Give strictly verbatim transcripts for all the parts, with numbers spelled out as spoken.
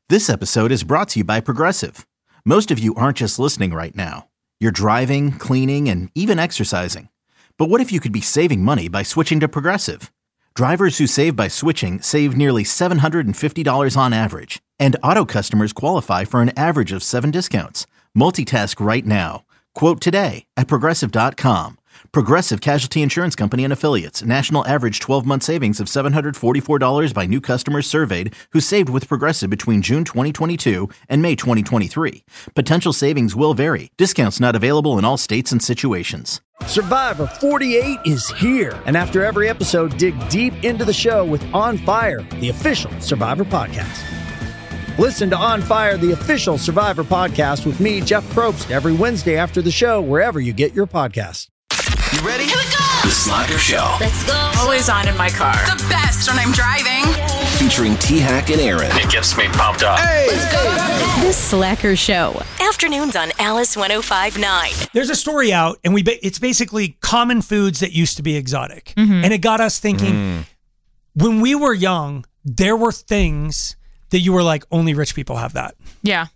This episode is brought to you by Progressive. Most of you aren't just listening right now. You're driving, cleaning, and even exercising. But what if you could be saving money by switching to Progressive? Drivers who save by switching save nearly seven hundred fifty dollars on average. And auto customers qualify for an average of seven discounts. Multitask right now. Quote today at Progressive dot com. Progressive Casualty Insurance Company and Affiliates. National average twelve-month savings of seven hundred forty-four dollars by new customers surveyed who saved with Progressive between June twenty twenty-two and May twenty twenty-three. Potential savings will vary. Discounts not available in all states and situations. Survivor forty-eight is here. And after every episode, dig deep into the show with On Fire, the official Survivor podcast. Listen to On Fire, the official Survivor podcast with me, Jeff Probst, every Wednesday after the show, wherever you get your podcasts. You ready? Here we go! The Slacker Show. Let's go. Always on in my car. The best when I'm driving. Featuring T-Hack and Aaron. It gets me pumped up. Hey! Let's go. The Slacker Show. Afternoons on Alice one oh five point nine. There's a story out, and we ba- it's basically common foods that used to be exotic. Mm-hmm. And it got us thinking, Mm. when we were young, there were things that you were like, only rich people have that. Yeah.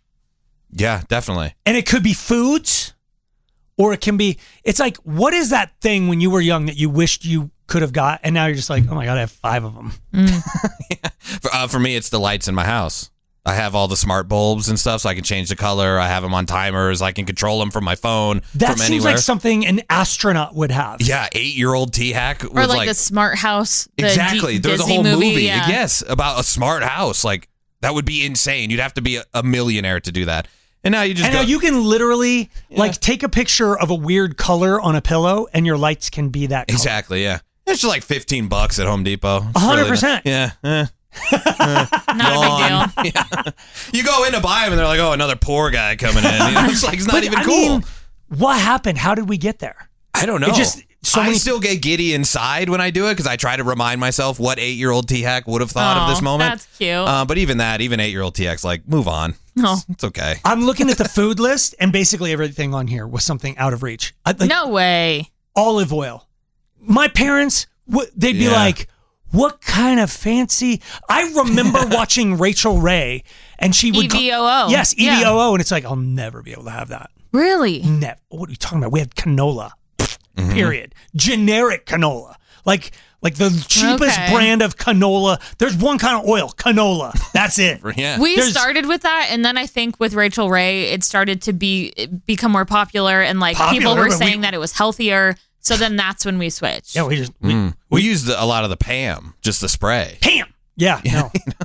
Yeah, definitely. And it could be foods, or it can be, it's like, what is that thing when you were young that you wished you could have got, and now you're just like, oh my God, I have five of them. Mm. yeah. for, uh, for me, it's the lights in my house. I have all the smart bulbs and stuff, so I can change the color. I have them on timers. I can control them from my phone. That from seems anywhere. like something an astronaut would have. Yeah, eight-year-old T-Hack was Or like, like the Smart House. The exactly. D- There's a Disney whole movie, movie yeah. yes, about a smart house. Like that would be insane. You'd have to be a, a millionaire to do that. And now you just And go, now you can literally Yeah. like take a picture of a weird color on a pillow, and your lights can be that color. exactly. Yeah, it's just like fifteen bucks at Home Depot. It's A hundred really percent. not- Yeah. eh. Not a big deal. Yeah. You go in to buy them, and they're like, "Oh, another poor guy coming in." You know, it's like it's not But, even I cool. mean, what happened? How did we get there? I don't know. It just so I many. still get giddy inside when I do it because I try to remind myself what eight-year-old T-Hack would have thought Aw, of this moment. That's cute. Uh, but even that, even eight-year-old T-Hack's like, move on. Oh. It's, it's okay. I'm looking at the food list, and basically everything on here was something out of reach. I, like, no way. olive oil. My parents, w- they'd be Yeah. like, what kind of fancy? I remember watching Rachel Ray, and she would E V O O. Yes, E Yeah. V O O, and it's like, I'll never be able to have that. Really? Never. What are you talking about? We had canola. Mm-hmm. Period. Generic canola. Like like the cheapest Okay. brand of canola. There's one kind of oil, canola. That's it. Yeah. We There's- started with that, and then I think with Rachel Ray, it started to be become more popular, and like Popular, people were but we- saying that it was healthier. So then that's when we switched. Yeah, we just we, Mm. We used a lot of the P A M, just the spray. Pam. Yeah, no.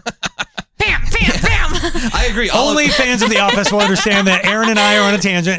Bam, bam, bam. I agree. All Only of, fans of The Office will understand that Aaron and I are on a tangent.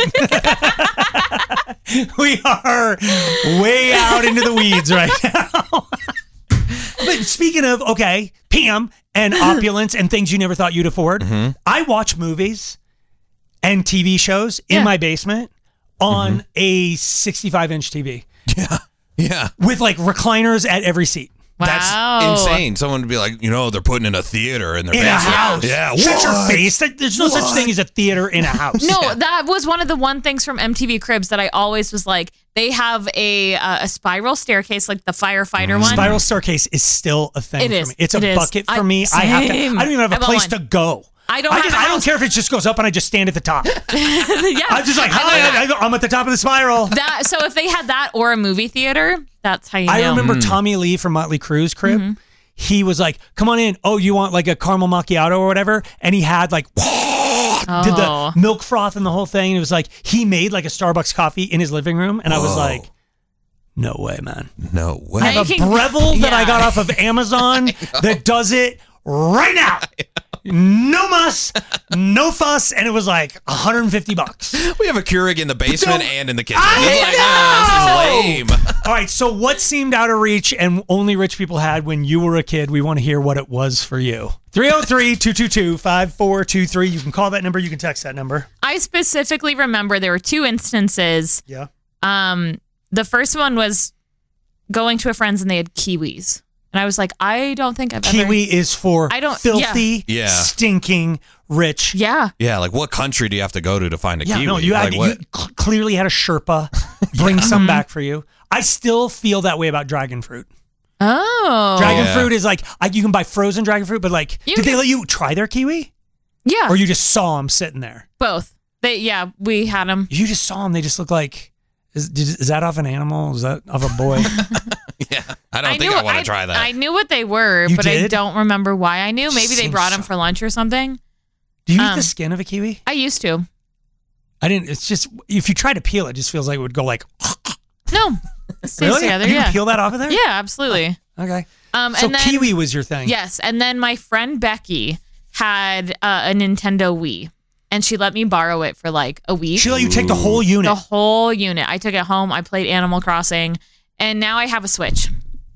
We are way out into the weeds right now. But speaking of, okay, P M and opulence and things you never thought you'd afford, Mm-hmm. I watch movies and T V shows in Yeah. my basement on Mm-hmm. a sixty-five inch T V yeah. Yeah. with like recliners at every seat. Wow. Insane. Someone would be like, you know, they're putting in a theater in their In a basement. house. Yeah. Shut your what? face. That- There's no such What? thing as a theater in a house. No, that was one of the one things from M T V Cribs that I always was like, they have a uh, a spiral staircase, like the firefighter one. Spiral staircase is still a thing It for is. me. It's a It is. bucket for I- me. I have to. same. I don't even have I a want place one. to go. I don't I, have just, a I don't house. care if it just goes up and I just stand at the top. yeah. I'm just like, I hi, love I, I'm at the top of the spiral. that. So if they had that or a movie theater, that's how you I know. remember Tommy Lee from Motley Crue's crib. Mm-hmm. He was like, come on in. Oh, you want like a caramel macchiato or whatever? And he had like, did Oh. the milk froth and the whole thing. And it was like, he made like a Starbucks coffee in his living room. And I was Whoa. like, no way, man. No way. I have a you can- Breville that I Yeah. got off of Amazon that does it right now. No muss, no fuss, and it was like one hundred fifty bucks. We have a Keurig in the basement Don't- and in the kitchen. I It's like, oh, this is lame. All right, so what seemed out of reach and only rich people had when you were a kid? We want to hear what it was for you. three oh three, two two two, five four two three. You can call that number. You can text that number. I specifically remember there were two instances. Yeah. Um, the first one was going to a friend's and they had kiwis. And I was like, I don't think I've ever... Kiwi is for I don't- filthy, Yeah. stinking rich. Yeah. Yeah, like what country do you have to go to to find a Yeah, kiwi? no, you, like had, you what? cl- clearly had a Sherpa bring some back for you. I still feel that way about dragon fruit. Oh. Dragon Yeah. fruit is like, I, you can buy frozen dragon fruit, but like, You did they can- let you try their kiwi? Yeah. Or you just saw them sitting there? Both. They yeah, we had them. You just saw them. They just look like. Is, is that off an animal? Is that off a boy? Yeah, I don't I think knew, I want to try that. I knew what they were, You but did? I don't remember why I knew. Maybe they Seems brought them so- for lunch or something. Do you eat Um, the skin of a kiwi? I used to. I didn't. It's just if you try to peel it, it just feels like it would go like. No. It stays Really? together. You Yeah. can peel that off of there? Yeah, absolutely. Okay. Um, So and then, kiwi was your thing. Yes, and then my friend Becky had uh, a Nintendo Wii, and she let me borrow it for like a week. She let you take the whole unit. The whole unit. I took it home. I played Animal Crossing, and now I have a Switch.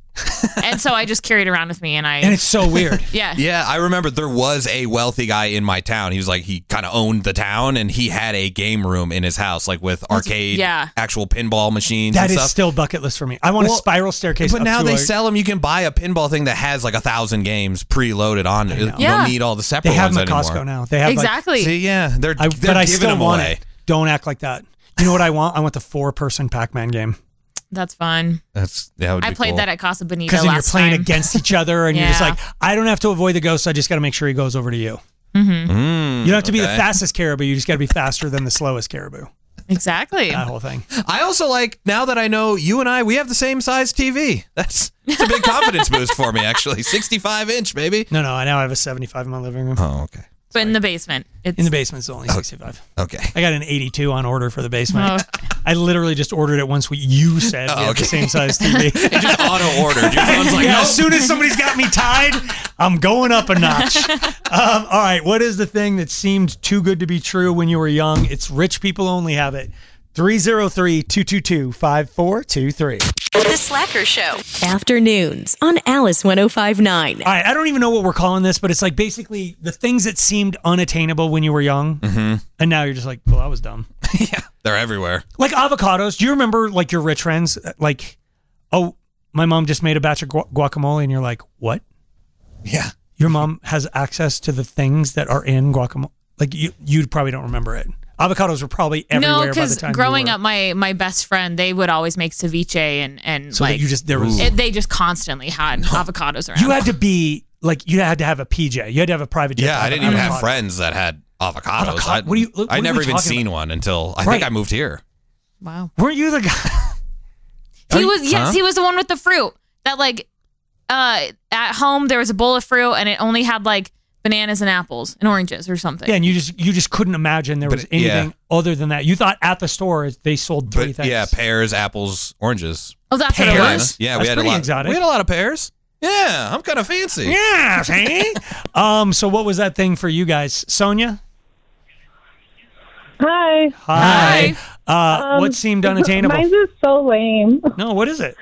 And so I just carry it around with me, and I. And it's so weird. yeah. Yeah, I remember there was a wealthy guy in my town. He was like, he kind of owned the town, and he had a game room in his house, like with arcade, yeah. actual pinball machines That and is stuff. still bucket list for me. I want Well, a spiral staircase. But up now to they a- sell them. You can buy a pinball thing that has like a thousand games preloaded on it. You know. Yeah. don't need all the separate They have ones them at anymore. Costco now. They have like, Exactly. See, yeah, they're, I, they're but I giving still them want away. it. Don't act like that. You know what I want? I want the four-person Pac-Man game. That's fun. That's that would be I played cool. that at Casa Bonita Because then you're last playing time. against each other, and you're just Yeah. like, I don't have to avoid the ghost. I just got to make sure he goes over to you. Mm-hmm. Mm, You don't have to be the okay. fastest caribou. You just got to be faster than the slowest caribou. Exactly. That whole thing. I also like, now that I know you and I, we have the same size T V. That's, that's a big confidence boost for me, actually. sixty-five inch, baby. No, no. I now have a seventy-five in my living room. Oh, okay. But in the basement. It's, In the basement, it's only sixty-five. Okay. I got an eighty-two on order for the basement. Oh. I literally just ordered it once we, you said we Oh, have okay. the same size T V. It just auto ordered. Your phone's like, yeah, nope. as soon as somebody's got me tied, I'm going up a notch. Um, all right, what is the thing that seemed too good to be true when you were young? It's rich people only have it. three oh three, two two two, five four two three. The Slacker Show. Afternoons on Alice one oh five point nine. All right, I don't even know what we're calling this, but it's like basically the things that seemed unattainable when you were young, Mm-hmm. and now you're just like, well, that was dumb. Yeah, they're everywhere. Like avocados. Do you remember like your rich friends? Like, oh, my mom just made a batch of gu- guacamole, and you're like, what? Yeah. Your mom has access to the things that are in guacamole. Like you, you probably don't remember it. Avocados were probably everywhere no, by the because time growing you were. up, my my best friend, they would always make ceviche, and and So like that you just there was it, they just constantly had avocados around. you had to be like you had to have a P J. You had to have a private jet. Yeah, to I have didn't an even have avocado. friends that had avocados. Avocado- I, what do you- what I are never we even talking seen about? one until I Right. think I moved here. Wow. Weren't you the guy? He was yes, Huh? he was the one with the fruit that like uh at home there was a bowl of fruit and it only had like bananas and apples and oranges or something. Yeah, and you just you just couldn't imagine there But, was anything yeah. other than that. You thought at the store they sold three But things. yeah, pears, apples, oranges. Oh, that's what it Pears? was. Yeah, That's we had pretty a lot. exotic. We had a lot of pears. Yeah, I'm kind of fancy. Yeah, see? um. So what was that thing for you guys, Sonia? Hi. Hi. Uh, Um, what seemed unattainable? Mine's is so lame. No, what is it?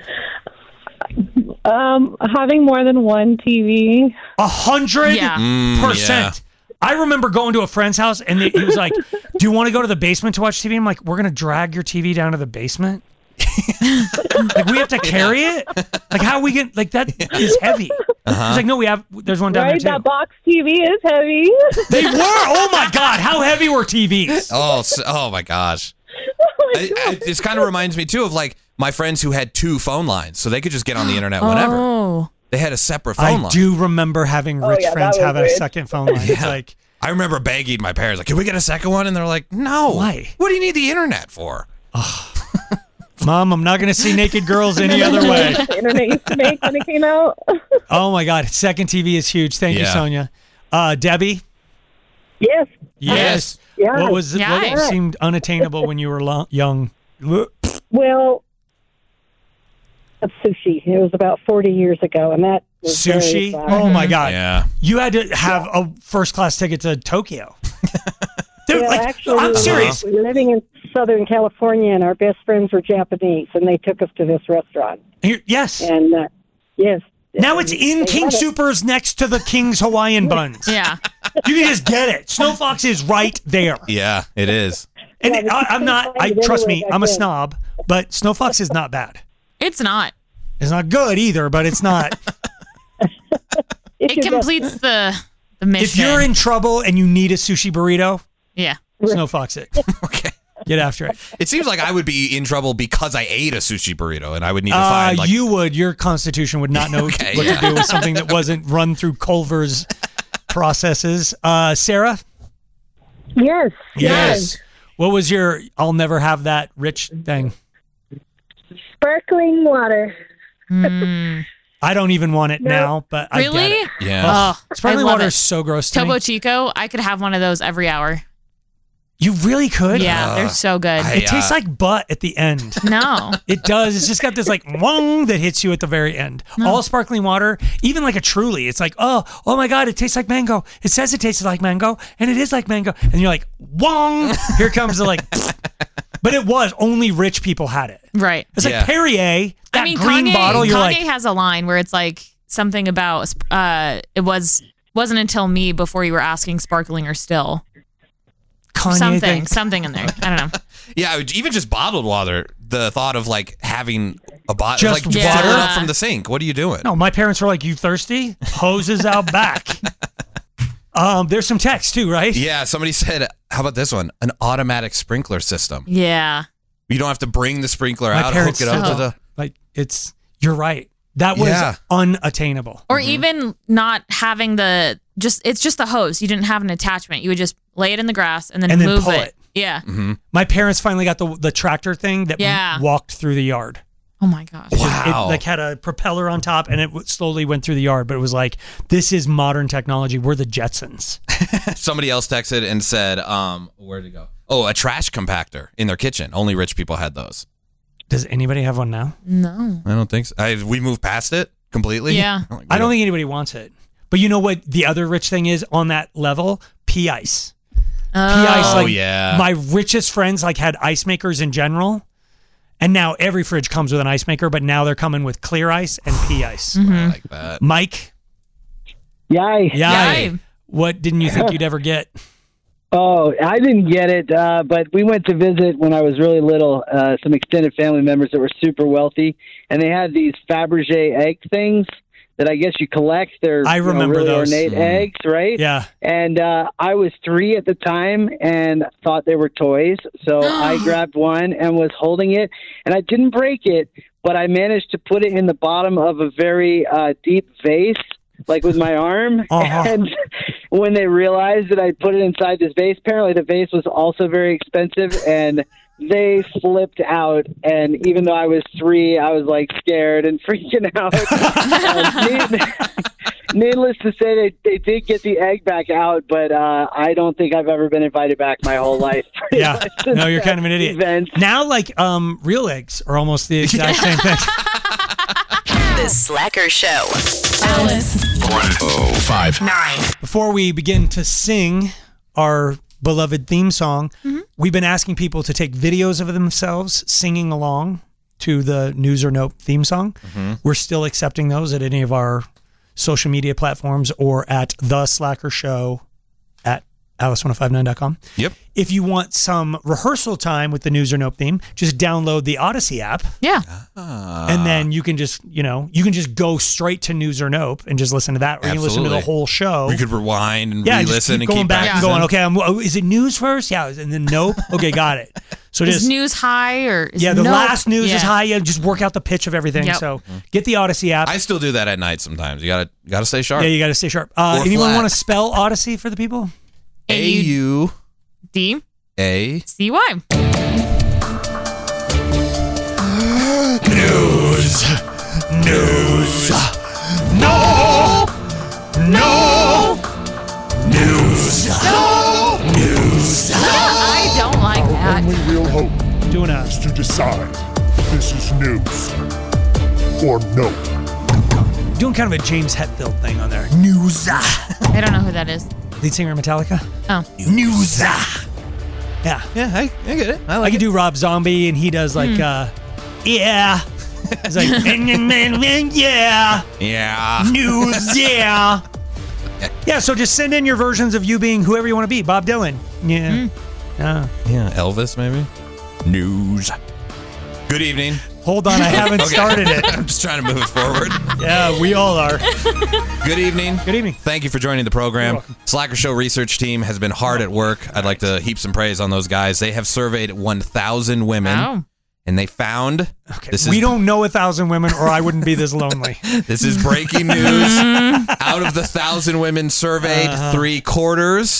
Um, having more than one T V. A hundred Yeah. Mm, percent. I remember going to a friend's house and he was like, "Do you want to go to the basement to watch T V?" I'm like, "We're gonna drag your T V down to the basement. Like we have to carry it. Like how we get like that is heavy." Uh-huh. He's like, "No, we have. There's one down Right? there That too." box T V is heavy. They were. Oh my god, how heavy were T Vs? Oh, so, oh my gosh. I, I, this kind of reminds me too of like my friends who had two phone lines, so they could just get on the internet whenever. Oh. They had a separate phone I line. do remember having Oh, rich yeah, that friends was have a rich. second phone line. It's Yeah. like, I remember begging my parents, like, "Can we get a second one?" And they're like, "No. Why? What do you need the internet for?" Mom, I'm not going to see naked girls any other way. The internet used to make when it came out. Oh my god, second T V is huge. Thank you, Yeah. Sonia. Uh, Debbie. Yes. Yes. Yeah. What was Yeah. what seemed unattainable when you were lo- young? Well, that's sushi. It was about forty years ago, and that was very Sushi. exotic. Oh my god. Yeah. You had to have a first class ticket to Tokyo. Dude, Well, like, actually, I'm serious. we were living in Southern California, and our best friends were Japanese, and they took us to this restaurant. Here- yes. And uh, yes, Now it's in They King had it. Supers next to the King's Hawaiian buns. Yeah. You can just get it. Snow Fox is right there. Yeah, it is. And Yeah, I, I'm not, I it's trust me, everywhere I'm a back then. snob, but Snow Fox is not bad. It's not. It's not good either, but it's not. If It you go- completes the the mission. If you're in trouble and you need a sushi burrito, Yeah. Snow Fox it. Okay. Get after it. It seems like I would be in trouble because I ate a sushi burrito, and I would need to Uh, find like you would, your constitution would not know Okay, what yeah. to do with something that wasn't run through Culver's processes. Uh, Sarah? Yes. Yes. What was your I'll never have that rich thing? Sparkling water. Mm. I don't even want it No. now, but I Really? get it. Yeah. Oh, Sparkling I love water it. is so gross to Topo me. Chico, I could have one of those every hour. You really could? Yeah, Uh, they're so good. I- It tastes uh, like butt at the end. no. It does. It's just got this like wong that hits you at the very end. All sparkling water, even like a Truly, it's like, oh, oh my God, it tastes like mango. It says it tastes like mango, and it is like mango. And you're like, wong. Here comes the like. But it was only rich people had it. Right. It's Yeah. like Perrier, that I mean, green Kanye, bottle. You're Kanye like, has a line where it's like something about uh, it was wasn't until me before you were asking sparkling or still. Kanye something, thing. something in there. I don't know. Yeah, even just bottled water. The thought of like having a bottle, Just like water? fill it up from the sink. What are you doing? No, my parents were like, you thirsty? Hoses out back. Um, there's some text too, right? Yeah, somebody said, how about this one? An automatic sprinkler system. Yeah. You don't have to bring the sprinkler My out, hook parents it up said to the. Like it's, you're right. That was Yeah. unattainable. Or even not having the just it's just the hose. You didn't have an attachment. You would just lay it in the grass and then And then move pull it. it. Yeah. Mm-hmm. My parents finally got the the tractor thing that Yeah. walked through the yard. Oh my gosh. It just- Wow. It like had a propeller on top and it w- slowly went through the yard. But it was like, this is modern technology. We're the Jetsons. Somebody else texted and said, um, where'd it go? Oh, a trash compactor in their kitchen. Only rich people had those. Does anybody have one now? No. I don't think so. I, we moved past it completely. Yeah. Like, we I don't think anybody wants it. But you know what the other rich thing is on that level? Pea ice. Pea ice. Oh, Like, yeah. My richest friends like had ice makers in general. And now every fridge comes with an ice maker, but now they're coming with clear ice and pea ice. I like that. Mike, Yay. yeah. Yay. What didn't you think you'd ever get? Oh, I didn't get it, uh, but we went to visit when I was really little, uh, some extended family members that were super wealthy, and they had these Fabergé egg things that I guess you collect. They're I you know, remember really those. ornate Mm. eggs, right? Yeah. And uh, I was three at the time and thought they were toys, so I grabbed one and was holding it, and I didn't break it, but I managed to put it in the bottom of a very uh, deep vase, like with my arm. Uh-huh. And when they realized that I put it inside this vase, apparently the vase was also very expensive, and they flipped out. And even though I was three, I was like scared and freaking out. uh, need, needless to say, they, they did get the egg back out, but uh, I don't think I've ever been invited back my whole life. Yeah. No, you're kind of an idiot. Event. Now, like, um, real eggs are almost the exact same thing. The Slacker Show. Alice. Oh, five. Nine. Before we begin to sing our beloved theme song, we've been asking people to take videos of themselves singing along to the News or Nope theme song. We're still accepting those at any of our social media platforms or at The Slacker Show at alice ten fifty-nine dot com. Yep. If you want some rehearsal time with the News or Nope theme, just download the Odyssey app. Yeah. And then you can just, you know, you can just go straight to News or Nope and just listen to that, or you can listen to the Absolutely. whole show. We could rewind and yeah, just re-listen keep and going keep back and practicing. going. Okay, I'm, oh, is it news first? Yeah, and then nope. Okay, got it. So Is just news high or is yeah, the nope? last news Yeah. is high. Yeah, just work out the pitch of everything. Yep. So get the Odyssey app. I still do that at night sometimes. You gotta you gotta stay sharp. yeah, you got to stay sharp. Uh, Or anyone flat. want to spell Odyssey for the people? A U D A C Y. News, news, no, no, news, no, news. I don't like that. Only real hope Doing a is to decide if this is news or no. doing kind of a James Hetfield thing on there. News, I don't know who that is. lead singer of Metallica. Oh. News. Yeah. Yeah, I, I get it. I I like could it. do Rob Zombie, and he does like, uh, yeah. He's like, yeah, Yeah. news, yeah. Yeah, so just send in your versions of you being whoever you want to be. Bob Dylan. Yeah. Uh, Yeah, Elvis maybe. News. Good evening. hold on, I haven't Okay. started it. I'm just trying to move it forward. Yeah, we all are. Good evening. Good evening. Thank you for joining the program. Slacker Show research team has been hard at work. I'd like to heap some praise on those guys. They have surveyed one thousand women, Wow. and they found Okay, this we is don't know a thousand women, or I wouldn't be this lonely. this is breaking news. Out of the thousand women surveyed, Uh-huh. three quarters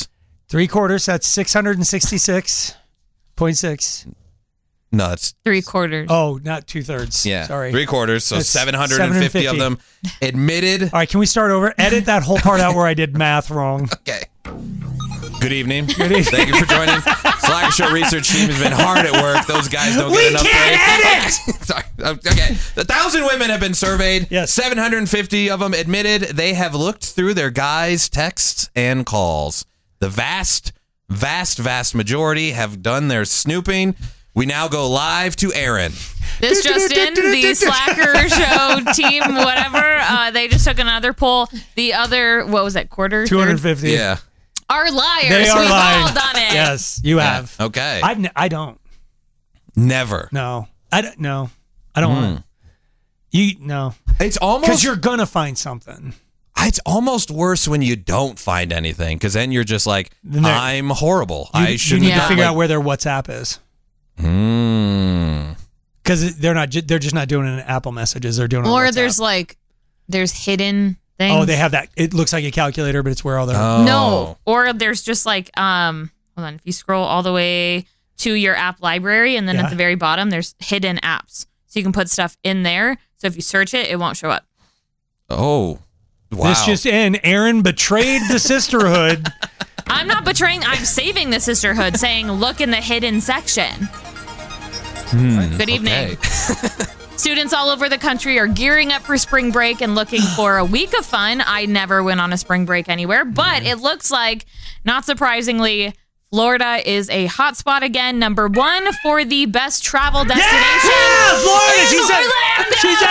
Three quarters, that's six hundred sixty-six point six. No, it's three quarters. Oh, not two thirds. Yeah, sorry. three quarters. So That's seven hundred fifty of them admitted. All right, can we start over? Edit that whole part out where I did math wrong. Okay. Good evening. Good evening. Thank you for joining. Slacker Show research team has been hard at work. Those guys don't We get enough can't praise. edit! Sorry. Okay. A thousand women have been surveyed. Yes. seven hundred fifty of them admitted they have looked through their guys' texts and calls. The vast, vast, vast majority have done their snooping. We now go live to Aaron. This just in, the Slacker Show team, whatever, uh, they just took another poll. The other, what was that, quarter? two hundred fifty. Yeah. Are liars. They are We've lying. all done it. Yes, you Yeah. have. Okay. I've n- I don't. Never. No. I don't. No. I don't Mm. want to. You no. It's almost Because you're gonna find something. It's almost worse when you don't find anything, because then you're just like, Then they're- I'm horrible. You, I you shouldn't need to have figure like, out where their WhatsApp is. Mm. Because they're not. ju- They're just not doing it in Apple Messages. They're doing it on Or WhatsApp. there's like, there's hidden things. Oh, they have that. It looks like a calculator, but it's where all their. Oh. No. Or there's just like, um, hold on. If you scroll all the way to your app library, and then Yeah. at the very bottom, there's hidden apps. So you can put stuff in there. So if you search it, it won't show up. Oh, wow. This just in. Aaron betrayed the sisterhood. I'm not betraying. I'm saving the sisterhood, saying, look in the hidden section. Good evening. Okay. Students all over the country are gearing up for spring break and looking for a week of fun. I never went on a spring break anywhere, but it looks like, not surprisingly, Florida is a hot spot again. Number one for the best travel destination. Yeah, Florida. is She's at, Orlando! she's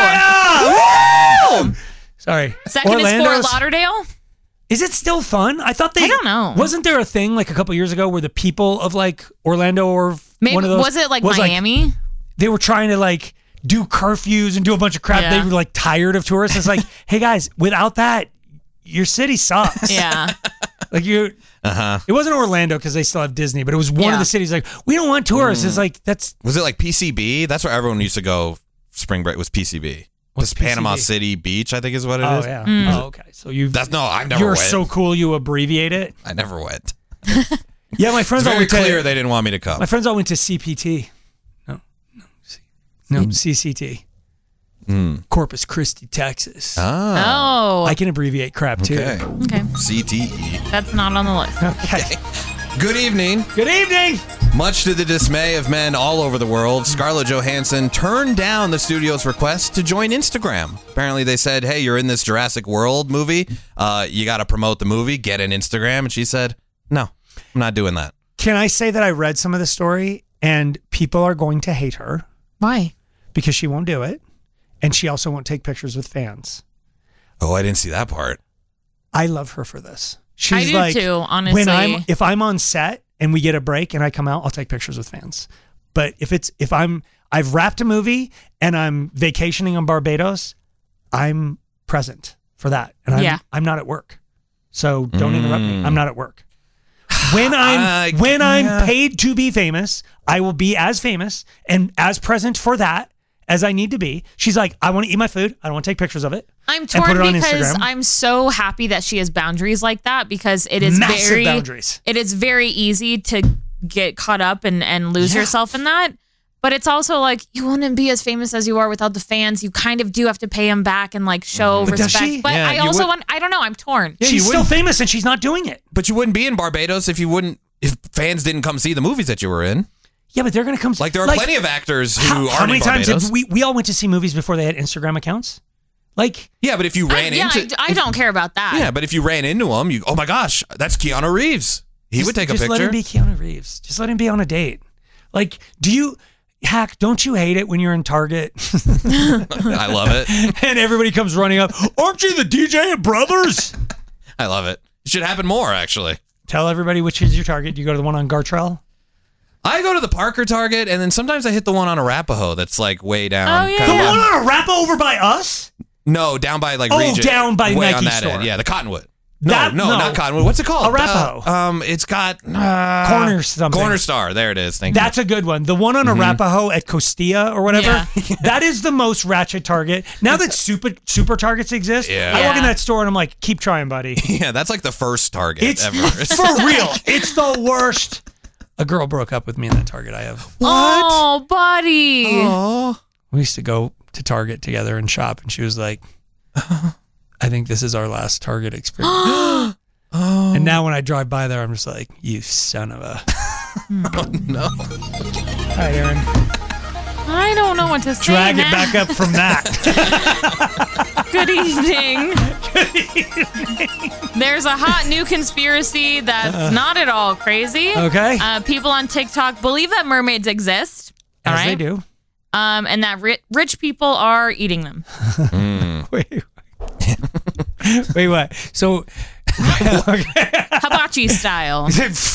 at Florida. Woo! Sorry. Second is Orlando's- Fort Lauderdale. Is it still fun? I thought they. I don't know. Wasn't there a thing like a couple years ago where the people of like Orlando or Maybe one of those was it like Miami? they were trying to like do curfews and do a bunch of crap. Yeah. They were like tired of tourists. It's like, hey guys, without that, your city sucks. Yeah. Like you. Uh huh. It wasn't Orlando because they still have Disney, but it was one Yeah. of the cities like we don't want tourists. It's like that's Was it like P C B? That's where everyone used to go spring break, was P C B. What's This Panama P C B? City Beach, I think is what it oh is. yeah. Mm. Oh okay. So you. That's no, I never You're went. so cool. You abbreviate it. I never went. Yeah, my friends It's all very went to. clear they didn't want me to come. My friends all went to C P T. No, no, C, no C C T. Mm. Corpus Christi, Texas. Ah. Oh. I can abbreviate crap too. Okay. Okay. C T E. That's not on the list. Okay. Good evening. Good evening. Much to the dismay of men all over the world, Scarlett Johansson turned down the studio's request to join Instagram. Apparently, they said, hey, you're in this Jurassic World movie. Uh, you got to promote the movie. Get an Instagram. And she said, no, I'm not doing that. Can I say that I read some of the story and people are going to hate her Why? because she won't do it. And she also won't take pictures with fans. Oh, I didn't see that part. I love her for this. She's I do like, too, honestly. When I'm, if I'm on set and we get a break and I come out, I'll take pictures with fans. But if it's, if I'm, I've wrapped a movie and I'm vacationing on Barbados, I'm present for that. And I'm, Yeah. I'm not at work. So don't interrupt me. Mm. I'm not at work. When I'm I- when I'm yeah. paid to be famous, I will be as famous and as present for that as I need to be. She's like, I want to eat my food. I don't want to take pictures of it. I'm and put torn it on because Instagram. I'm so happy that she has boundaries like that, because it is Massive very boundaries. It is very easy to get caught up and, and lose Yeah. yourself in that. But it's also like, you wouldn't be as famous as you are without the fans. You kind of do have to pay them back and like show But does respect. she? But Yeah, I you also would- want, I don't know, I'm torn. Yeah, She's you still wouldn't- famous and she's not doing it. But you wouldn't be in Barbados if you wouldn't, if fans didn't come see the movies that you were in. Yeah, but they're going to come. Like, there are plenty of actors who how, aren't how many in times Barbados. have we we all went to see movies before they had Instagram accounts? Like, Yeah, but if you I, ran yeah, into... I, I don't care about that. Yeah, but if you ran into him, you, oh my gosh, that's Keanu Reeves. He just, would take a just picture. let him be Keanu Reeves. Just let him be on a date. Like, do you hack? Don't you hate it when you're in Target I love it. and everybody comes running up? Aren't you the D J at Brothers? I love it. It should happen more, actually. Tell everybody which is your Target. Do you go to the one on Gartrell? I go to the Parker Target, and then sometimes I hit the one on Arapahoe that's like way down. Oh, yeah. kinda The low. one on Arapahoe over by us? No, down by like Oh, Regent. down by way Nike on that store. end. Yeah, the Cottonwood. No, That- no, no. not Cottonwood. What's it called? Arapaho. Uh, um, it's got uh, Corner something. Corner Star. There it is. Thank That's a good one. The one on Mhm. Arapaho at Costilla or whatever. Yeah. That is the most ratchet Target. Now that super super Targets exist, Yeah. I walk in Yeah. that store and I'm like, keep trying, buddy. you. Yeah, that's like the first Target It's ever. for real. It's the worst. A girl broke up with me in that Target I have. Oh, buddy. Oh. We used to go to Target together and shop, and she was like, I think this is our last Target experience. Oh. And now when I drive by there, I'm just like, you son of a. Oh, no. Hi, Aaron. I don't know what to say. Drag it now. back up from that. Good evening. There's a hot new conspiracy that's Uh. not at all crazy. Okay. Uh, people on TikTok believe that mermaids exist. All As right. they do. Um, and that ri- rich people are eating them. Wait, wait, what? So, Hibachi style.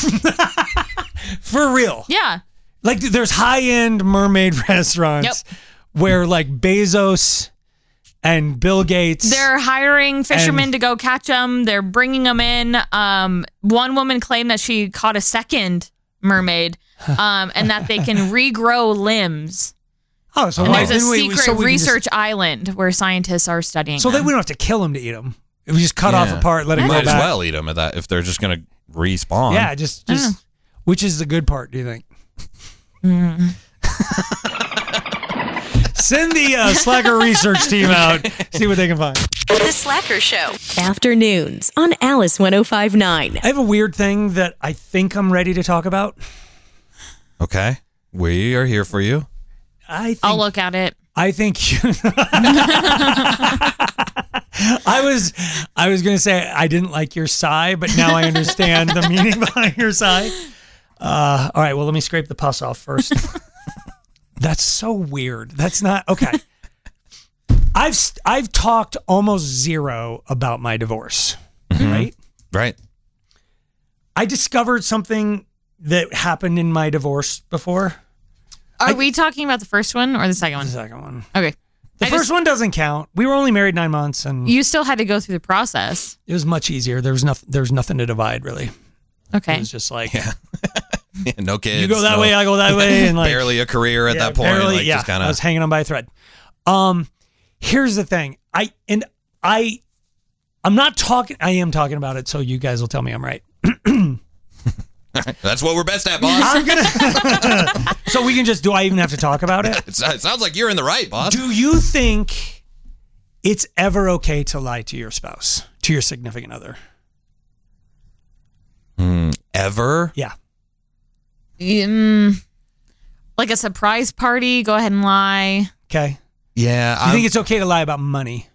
for real. Yeah. Like, there's high-end mermaid restaurants where, like, Bezos and Bill Gates. They're hiring fishermen And- to go catch them. They're bringing them in. Um, one woman claimed that she caught a second mermaid, um, and that they can regrow limbs. Oh, so And why there's a didn't we? secret so we can just- research island where scientists are studying. So them. then we don't have to kill them to eat them. If we just cut off Yeah. a part, let it You go might back. as well eat them at that if they're just going to respawn. Yeah, just just. Which is the good part? Do you think? Send the uh, Slacker research team out. See what they can find. The Slacker Show. Afternoons on Alice one oh five point nine. I have a weird thing that I think I'm ready to talk about. Okay. We are here for you. I think, I'll look at it. I think I was I was gonna say I didn't like your sigh, but now I understand the meaning behind your sigh. Uh, all right, well let me scrape the pus off first. That's so weird. That's not okay. I've I've talked almost zero about my divorce, right? Right. I discovered something that happened in my divorce before. Are I- we talking about the first one or the second one? The second one. Okay. The I first just- one doesn't count. We were only married nine months, and You still had to go through the process. it was much easier. There was nothing. There was nothing to divide, really. Okay. It was just like Yeah. Yeah, no kids. you go that no- way, I go that way, and like barely a career at yeah, that point. barely- like yeah, just kind I of. was hanging on by a thread. Um, here's the thing. I and I, I'm not talking. I am talking about it, so you guys will tell me I'm right. That's what we're best at, boss. I'm gonna. So we can just. Do I even have to talk about it? It's- it sounds like you're in the right, boss. Do you think it's ever okay to lie to your spouse, to your significant other? Mm, ever? Yeah. Mm, like a surprise party, go ahead and lie. Okay. Yeah. You I'm- think it's okay to lie about money?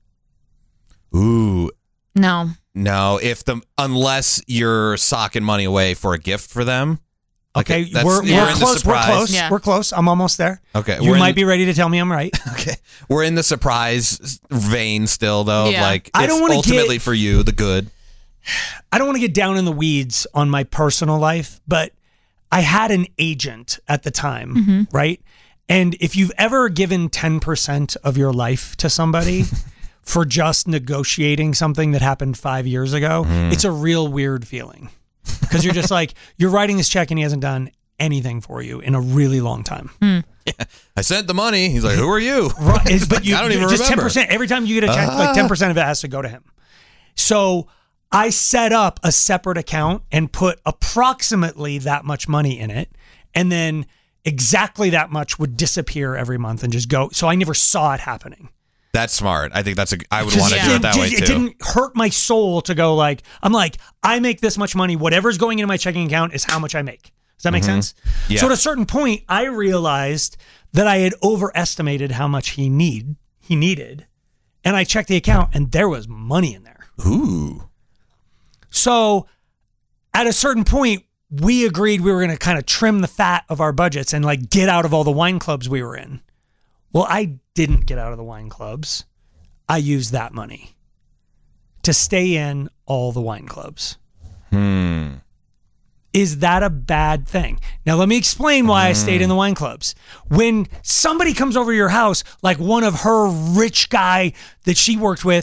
Ooh. No. No, if the unless you're socking money away for a gift for them. Like Okay, that's- we're, you're we're in the close. We're surprise. close. Yeah. We're close. I'm almost there. Okay, You we're might in, be ready to tell me I'm right. Okay, we're in the surprise vein still, though. Yeah. Like I it's don't wanna ultimately get- for you, the good. I don't want to get down in the weeds on my personal life, but I had an agent at the time, right? And if you've ever given ten percent of your life to somebody for just negotiating something that happened five years ago, it's a real weird feeling. Because you're just like, you're writing this check and he hasn't done anything for you in a really long time. I sent the money. He's like, "Who are you?" Right, it's- but you I don't even just ten remember. percent every time you get a check, like ten percent of it has to go to him. So I set up a separate account and put approximately that much money in it, and then exactly that much would disappear every month and just go. So I never saw it happening. That's smart. I think that's a. I would Just- want to do it that just- way too. It didn't hurt my soul to go like, I'm like, I make this much money. Whatever's going into my checking account is how much I make. Does that make sense? Yeah. So at a certain point, I realized that I had overestimated how much he need he needed, and I checked the account, and there was money in there. Ooh. So at a certain point, we agreed we were going to kind of trim the fat of our budgets and like get out of all the wine clubs we were in. Well, I didn't get out of the wine clubs. I used that money to stay in all the wine clubs. Hmm. Is that a bad thing? Now, let me explain why I stayed in the wine clubs. When somebody comes over to your house, like one of her rich guy that she worked with,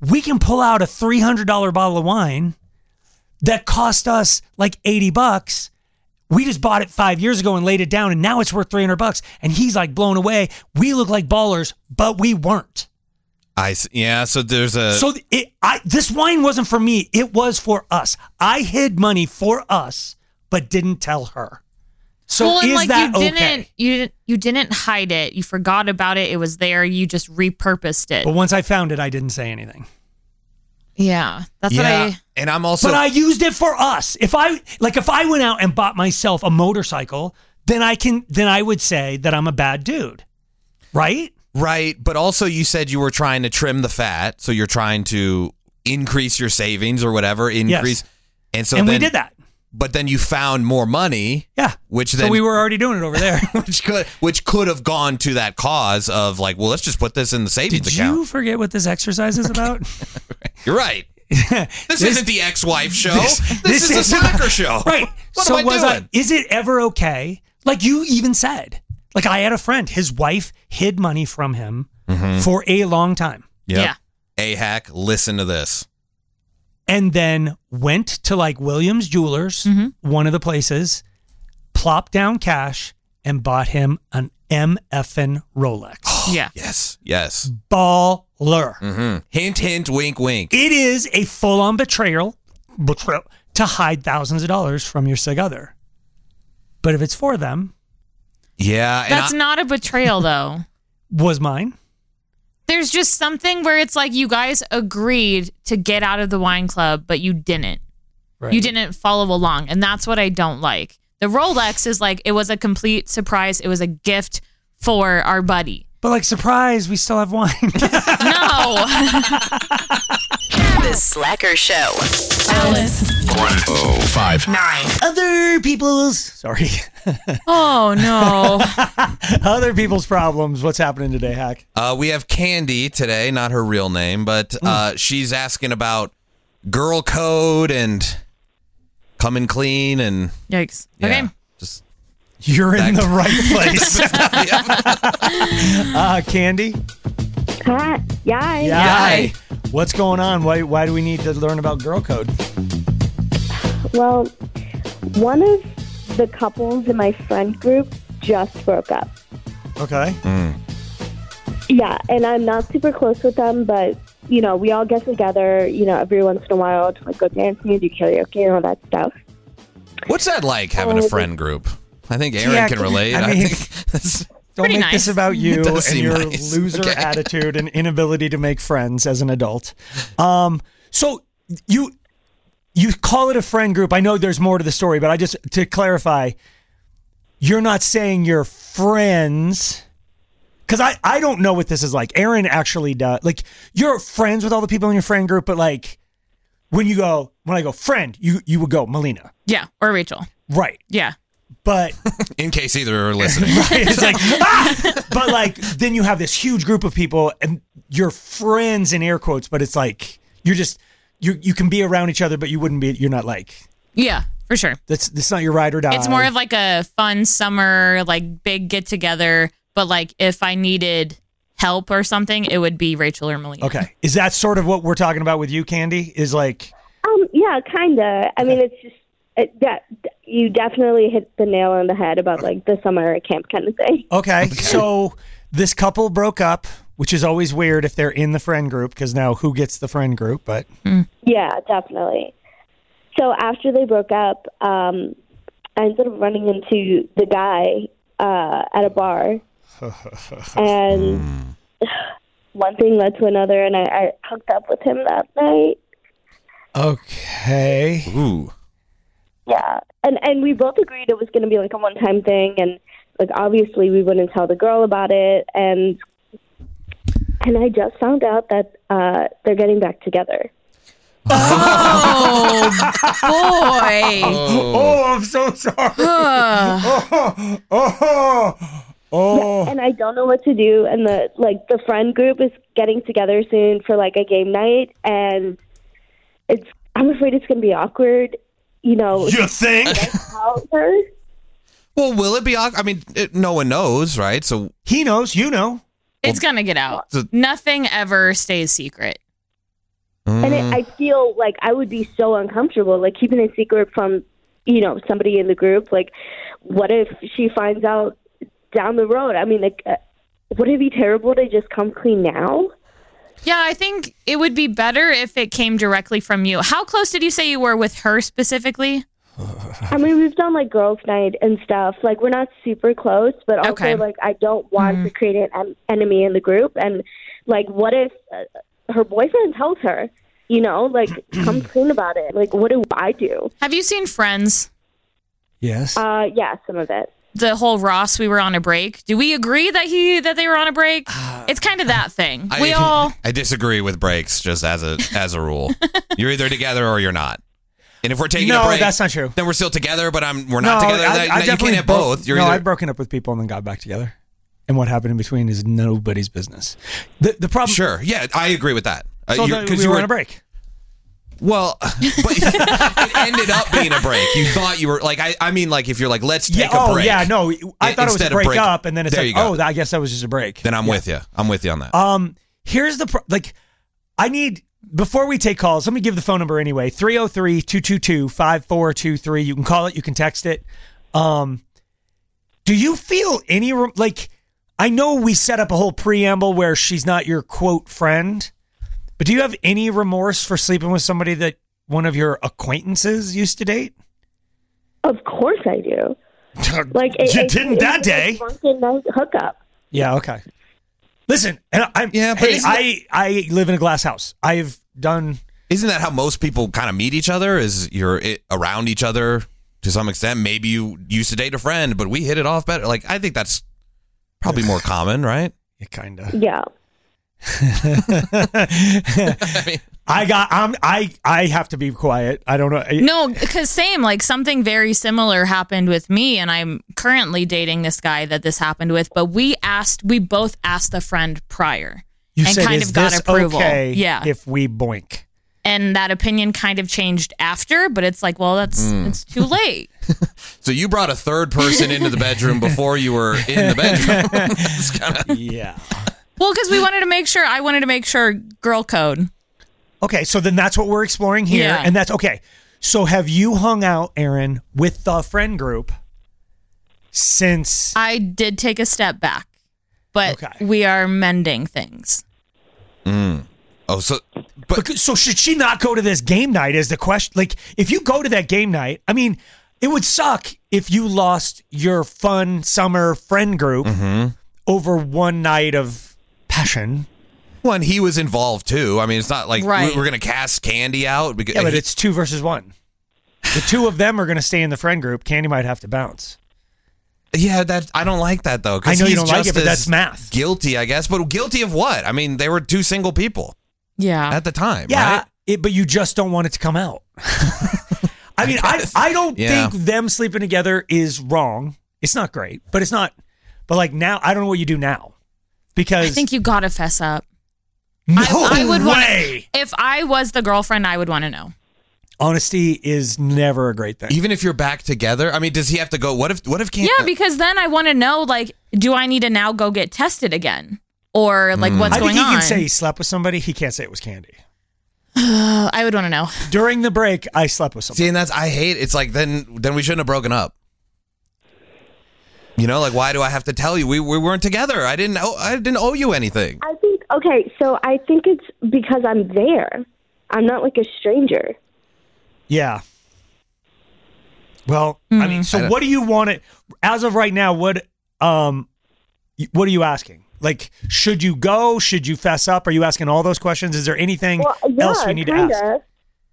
we can pull out a three hundred dollars bottle of wine that cost us like eighty bucks. We just bought it five years ago and laid it down, and now it's worth three hundred bucks. And he's like blown away. We look like ballers, but we weren't. I s- yeah. So there's a So it, I this wine wasn't for me. It was for us. I hid money for us, but didn't tell her. So well, and is like that you didn't, okay? you didn't, you didn't hide it. You forgot about it. It was there. You just repurposed it. But once I found it, I didn't say anything. Yeah, that's yeah, what I. and I'm also. But I used it for us. If I like, if I went out and bought myself a motorcycle, then I can. Then I would say that I'm a bad dude, right? Right, but also you said you were trying to trim the fat, so you're trying to increase your savings or whatever. Increase, Yes. and so and then, we did that. But then you found more money. Yeah, which so then we were already doing it over there. which could which could have gone to that cause of like, well, let's just put this in the savings Did account. you forget what this exercise is about? You're right. This, This- isn't the ex-wife show. This- This, this is is- a slacker show. Right. What so am I was doing? I? Is it ever okay? Like you even said, like I had a friend, his wife hid money from him Mhm. for a long time. Yep. Yeah. A-Hack, listen to this. And then went to like Williams Jewelers, Mm-hmm. one of the places, plopped down cash and bought him an M effing Rolex. Yeah. Yes. Yes. Baller. Mm-hmm. Hint, hint, wink, wink. It is a full on betrayal, betrayal to hide thousands of dollars from your sig other. But if it's for them, Yeah. And That's I- not a betrayal, though. was mine. There's just something where it's like you guys agreed to get out of the wine club, but you didn't. Right. You didn't follow along. And that's what I don't like. The Rolex is like, it was a complete surprise. It was a gift for our buddy. But like, surprise, we still have wine. No. The Slacker Show. Alice. one oh five Nine. Other people's, sorry, Oh, no. other people's problems. What's happening today, Hack? Uh, we have Candy today, not her real name, but uh, she's asking about girl code and coming clean and Yikes. yeah, Okay. just You're in That- the right place. uh, Candy? Hi. Yay. Yay. What's going on? Why, why do we need to learn about girl code? Well, one of the couples in my friend group just broke up. Okay. Yeah, and I'm not super close with them, but, you know, we all get together, you know, every once in a while to, like, go dancing, do karaoke, and all that stuff. what's that like having a Uh, friend group? I think Aaron Yeah, can relate. I I, mean- think that's, Don't Pretty make this nice. about you It does and seem your nice. loser Okay. attitude and inability to make friends as an adult. Um, so you you call it a friend group. I know there's more to the story, but I just to clarify, you're not saying you're friends. Because I, I don't know what this is like. Aaron actually does. Like, you're friends with all the people in your friend group, but like when you go, when I go friend, you you would go Melina. Yeah. Or Rachel. Right. Yeah. But in case either are listening. it's like, ah! But like, then you have this huge group of people and you're friends in air quotes, but it's like, you're just, you you can be around each other, but you wouldn't be, you're not like, Yeah, for sure. that's, that's not your ride or die. It's more of like a fun summer, like big get together. But like if I needed help or something, it would be Rachel or Melina. Okay. Is that sort of what we're talking about with you, Candy? Is like, Um, yeah, kind of. I mean, it's just, it, that you definitely hit the nail on the head about, like, the summer camp kind of thing. okay, so this couple broke up, which is always weird if they're in the friend group, because now who gets the friend group? But Yeah, definitely. So after they broke up, um, I ended up running into the guy uh, at a bar. And one thing led to another, and I, I hooked up with him that night. okay. Ooh. Yeah, and and we both agreed it was going to be like a one-time thing, and like obviously we wouldn't tell the girl about it, and and I just found out that uh, they're getting back together. Oh boy. Oh, I'm so sorry. oh, oh, oh. Yeah, and I don't know what to do, and the like the friend group is getting together soon for like a game night, and it's I'm afraid it's going to be awkward. You know, You think? tell her. Well, will it be awkward? I mean, it, no one knows, right? So He knows, you know. It's gonna get out. So- Nothing ever stays secret. And it, I feel like I would be so uncomfortable, like keeping a secret from, you know, somebody in the group. Like, what if she finds out down the road? I mean, like, uh, would it be terrible to just come clean now? Yeah, I think it would be better if it came directly from you. How close did you say you were with her specifically? I mean, we've done like girls' night and stuff. Like, we're not super close, but also Okay. like I don't want Mm. to create an en- enemy in the group. And like, what if uh, her boyfriend tells her, you know, like, come clean about it? Like, what do I do? Have you seen Friends? Yes. Uh, yeah, some of it. The whole Ross, we were on a break. Do we agree that he that they were on a break? It's kind of that thing. I, We all I disagree with breaks just as a as a rule. You're either together or you're not. And if we're taking No, a break, that's not true. Then we're still together, but I'm we're not No, together. I- That- I you definitely can't have bro- both. You're no, either I've broken up with people and then got back together. And what happened in between is nobody's business. The the problem. Sure. Yeah, I agree with that. Uh, So you're- the, we you were were on a break. Well, but it ended up being a break. You thought you were like I. I mean, like if you're like, let's take Yeah. a Oh break. yeah. No, I I- thought it was a instead of break, break- up, and then it's There like, you go. oh, I guess that was just a break. Then I'm Yeah. with you. I'm with you on that. Um, here's the pro- like, I need before we take calls. Let me give the phone number anyway: three oh three, two two two, five four two three. You can call it. You can text it. Um, do you feel any re- like? I know we set up a whole preamble where she's not your quote friend, but do you have any remorse for sleeping with somebody that one of your acquaintances used to date? Of course I do. Like, You it, didn't it, that it, day. It's a drunken night hookup. Yeah. Okay. Listen, and I'm. Yeah, but Hey, isn't I I live in a glass house. I've done. Isn't that how most people kind of meet each other? Is you're it, around each other to some extent? Maybe you used to date a friend, but we hit it off better. Like I think that's probably more common, right? Yeah, kind of. Yeah. I mean, I got. I'm. I. I have to be quiet. I don't know. no, because same like something very similar happened with me, and I'm currently dating this guy that this happened with. But we asked, we both asked a friend prior, You and said, kind is of got this approval. okay? Yeah, If we boink. and that opinion kind of changed after. But it's like, well, that's Mm. it's too late. so you brought a third person into the bedroom before you were in the bedroom. It's kinda, Yeah. Well, because we wanted to make sure, I wanted to make sure girl code. Okay, so then that's what we're exploring here, Yeah. and that's okay. So have you hung out, Aaron, with the friend group since? I did take a step back, but Okay. we are mending things. mm. Oh, so but Because- so should she not go to this game night? Is the question? Like, if you go to that game night, I mean, it would suck if you lost your fun summer friend group mm-hmm. over one night of passion. Well, and he was involved too. I mean, it's not like Right. we- we're going to cast Candy out. Because Yeah, but he- it's two versus one. The two of them are going to stay in the friend group. Candy might have to bounce. yeah, that I don't like that though. 'cause I know you he's don't like just it, but as that's math. Guilty, I guess. But guilty of what? I mean, they were two single people Yeah. at the time. Yeah, right? it, but you just don't want it to come out. I mean, I, I don't Yeah. think them sleeping together is wrong. It's not great, but it's not. But like now, I don't know what you do now because I think you gotta fess up. no I, I would way. Want, if I was the girlfriend, I would want to know. Honesty is never a great thing. Even if you're back together, I mean, does he have to go? What if? What if Candy? Yeah, because then I want to know, like, do I need to now go get tested again? Or, like, what's I going think he on? can say he slept with somebody. He can't say it was Candy. Uh, I would want to know. During the break, I slept with somebody. See, and that's I hate. It's like then then we shouldn't have broken up. You know, like why do I have to tell you? We we weren't together. I didn't owe, I didn't owe you anything. I think, okay, so I think it's because I'm there. I'm not like a stranger. Yeah. Well, I mean, I so don't- what do you want it as of right now? What um, y- what are you asking? Like, should you go? Should you fess up? Are you asking all those questions? Is there anything Well, yeah, else we need kinda. to ask?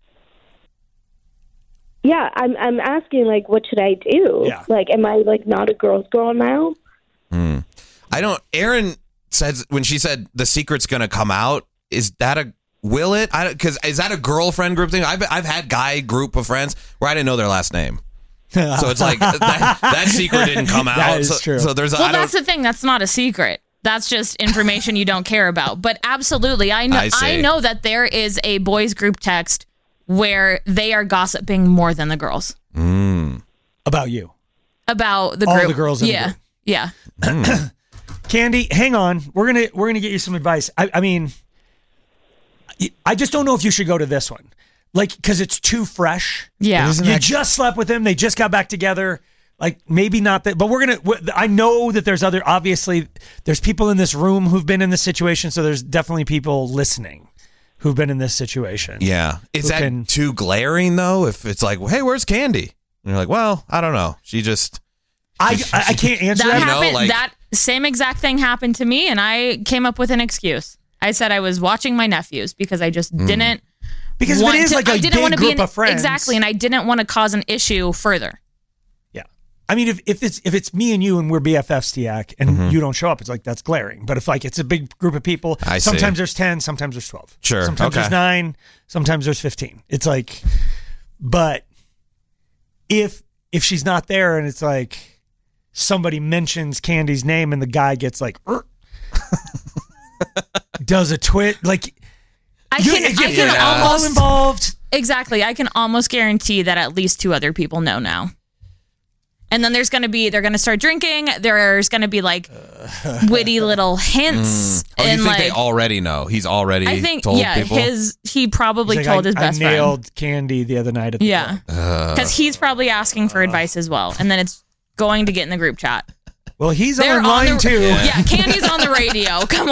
Yeah, I'm I'm asking, like, what should I do? Yeah. Like, am I, like, not a girl's girl now? Hmm. I don't. Aaron says when she said the secret's gonna come out. Is that a will it? I because is that a girlfriend group thing? I've I've had guy group of friends where I didn't know their last name. So it's like that, that secret didn't come out. That is so, true. So there's a, Well, I don't, that's the thing. That's not a secret. That's just information you don't care about. But absolutely, I know. I see. I, know that there is a boys group text where they are gossiping more than the girls Mm. About you, about the All group. the girls in the yeah, group. yeah. Candy. Hang on, we're gonna we're gonna get you some advice. I, I mean, I just don't know if you should go to this one. Like, because it's too fresh. Yeah. Isn't you that- just slept with him. They just got back together. Like, maybe not that, but we're going to, I know that there's other, obviously, there's people in this room who've been in this situation. So there's definitely people listening who've been in this situation. Yeah. Is that can, too glaring, though? If it's like, hey, where's Candy? And you're like, well, I don't know. She just. I, she, I, I can't answer that. that. Happened, you know, like, that same exact thing happened to me, and I came up with an excuse. I said I was watching my nephews because I just mm. didn't. Because want it is to, like a I didn't want big to group be an, of friends. Exactly, and I didn't want to cause an issue further. Yeah. I mean, if, if it's if it's me and you and we're B F Fs, Tiak, and mm-hmm. you don't show up, it's like, that's glaring. But if like it's a big group of people, I sometimes see. there's ten, sometimes there's twelve. Sure. Sometimes okay. there's nine, sometimes there's fifteen. It's like, but if if she's not there and it's like somebody mentions Candy's name and the guy gets like, does a twit, like, I can, you, I can yeah. almost all involved. Exactly. I can almost guarantee that at least two other people know now. And then there's going to be, they're going to start drinking. There's going to be like witty little hints. Mm. Oh, and you think like, they already know? He's already I think, told yeah, people? his, he probably Like, told I, his best I friend. nailed Candy the other night at the Yeah. Because uh, he's probably asking for advice as well. And then it's going to get in the group chat. Well, he's They're online on the, too. Yeah. yeah, Candy's on the radio. Come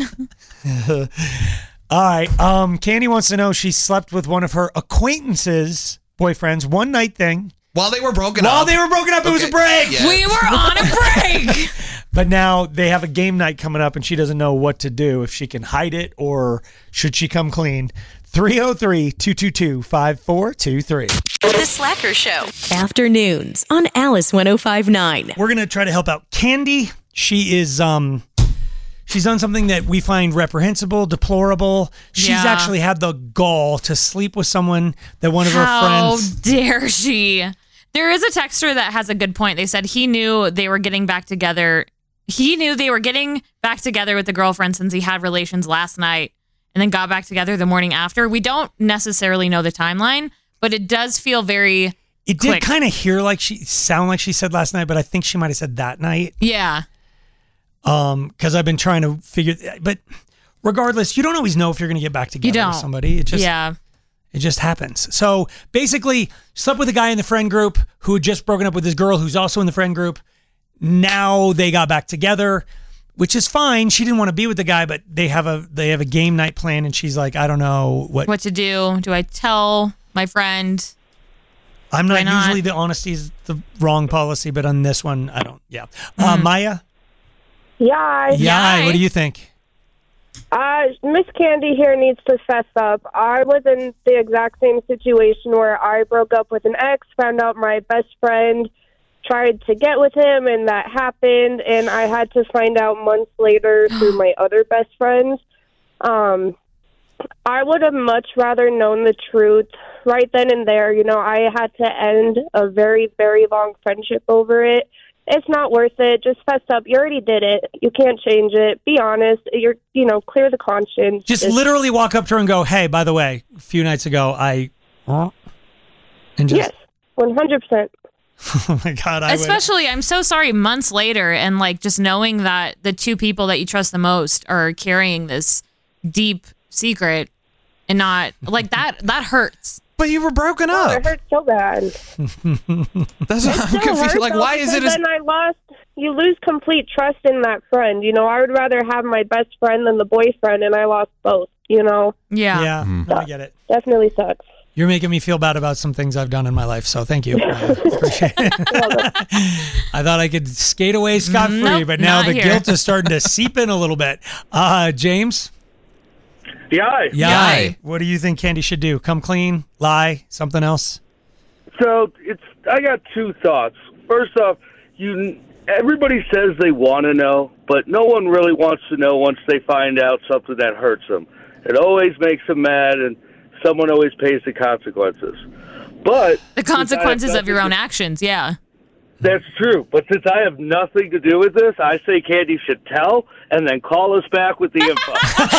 on. All right. Um, Candy wants to know she slept with one of her acquaintances, boyfriends, one night thing. While they were broken While up. they were broken up, okay. It was a break. Yeah. We were on a break. But now they have a game night coming up and she doesn't know what to do, if she can hide it or should she come clean. three oh three, two two two, five four two three. The Slacker Show. Afternoons on Alice one oh five point nine. We're going to try to help out Candy. She is, um, she's done something that we find reprehensible, deplorable. She's yeah. actually had the gall to sleep with someone that one of How her friends. How dare she? There is a texter that has a good point. They said he knew they were getting back together. He knew they were getting back together with the girlfriend since he had relations last night and then got back together the morning after. We don't necessarily know the timeline, but it does feel very It quick. did kind of hear like she sound like she said last night, but I think she might have said that night. Yeah. Um, because I've been trying to figure, but regardless, you don't always know if you're going to get back together You don't. with somebody. It just, yeah. It just happens. So basically, slept with a guy in the friend group who had just broken up with his girl who's also in the friend group. Now they got back together, which is fine. She didn't want to be with the guy, but they have a they have a game night plan, and she's like, I don't know what what to do. Do I tell my friend? I'm not, not? usually the honesty is the wrong policy, but on this one, I don't. Yeah, uh, Mm. Maya. Yeah. Yeah. What do you think? Uh, Miss Candy here needs to fess up. I was in the exact same situation where I broke up with an ex, found out my best friend tried to get with him, and that happened, and I had to find out months later through my other best friends. Um, I would have much rather known the truth right then and there. You know, I had to end a very, very long friendship over it. It's not worth it. Just fess up. You already did it. You can't change it. Be honest. You're, you know, clear the conscience. Just It's- literally walk up to her and go, "Hey, by the way, a few nights ago, I," and just, yes, one hundred percent. oh my God, I would. Especially, I'm so sorry, months later, and like just knowing that the two people that you trust the most are carrying this deep secret and not like that, that hurts. But you were broken Oh, up. it hurts so bad. That's what I'm Still confused. hurts, Like, though, why is it? because As- then I lost. You lose complete trust in that friend. You know, I would rather have my best friend than the boyfriend, and I lost both. You know, Yeah. Yeah, no, I get it. definitely sucks. You're making me feel bad about some things I've done in my life, so thank you. I appreciate it. I thought I could skate away scot-free, Nope, but now not the here. guilt is starting to seep in a little bit. Uh, James? Yeah. Yeah. What do you think Candy should do? Come clean? Lie? Something else? So it's. I got two thoughts. First off, you. Everybody says they want to know, but no one really wants to know once they find out something that hurts them. It always makes them mad, and someone always pays the consequences. But The consequences of your own actions. Yeah. That's true. But since I have nothing to do with this, I say Candy should tell and then call us back with the info.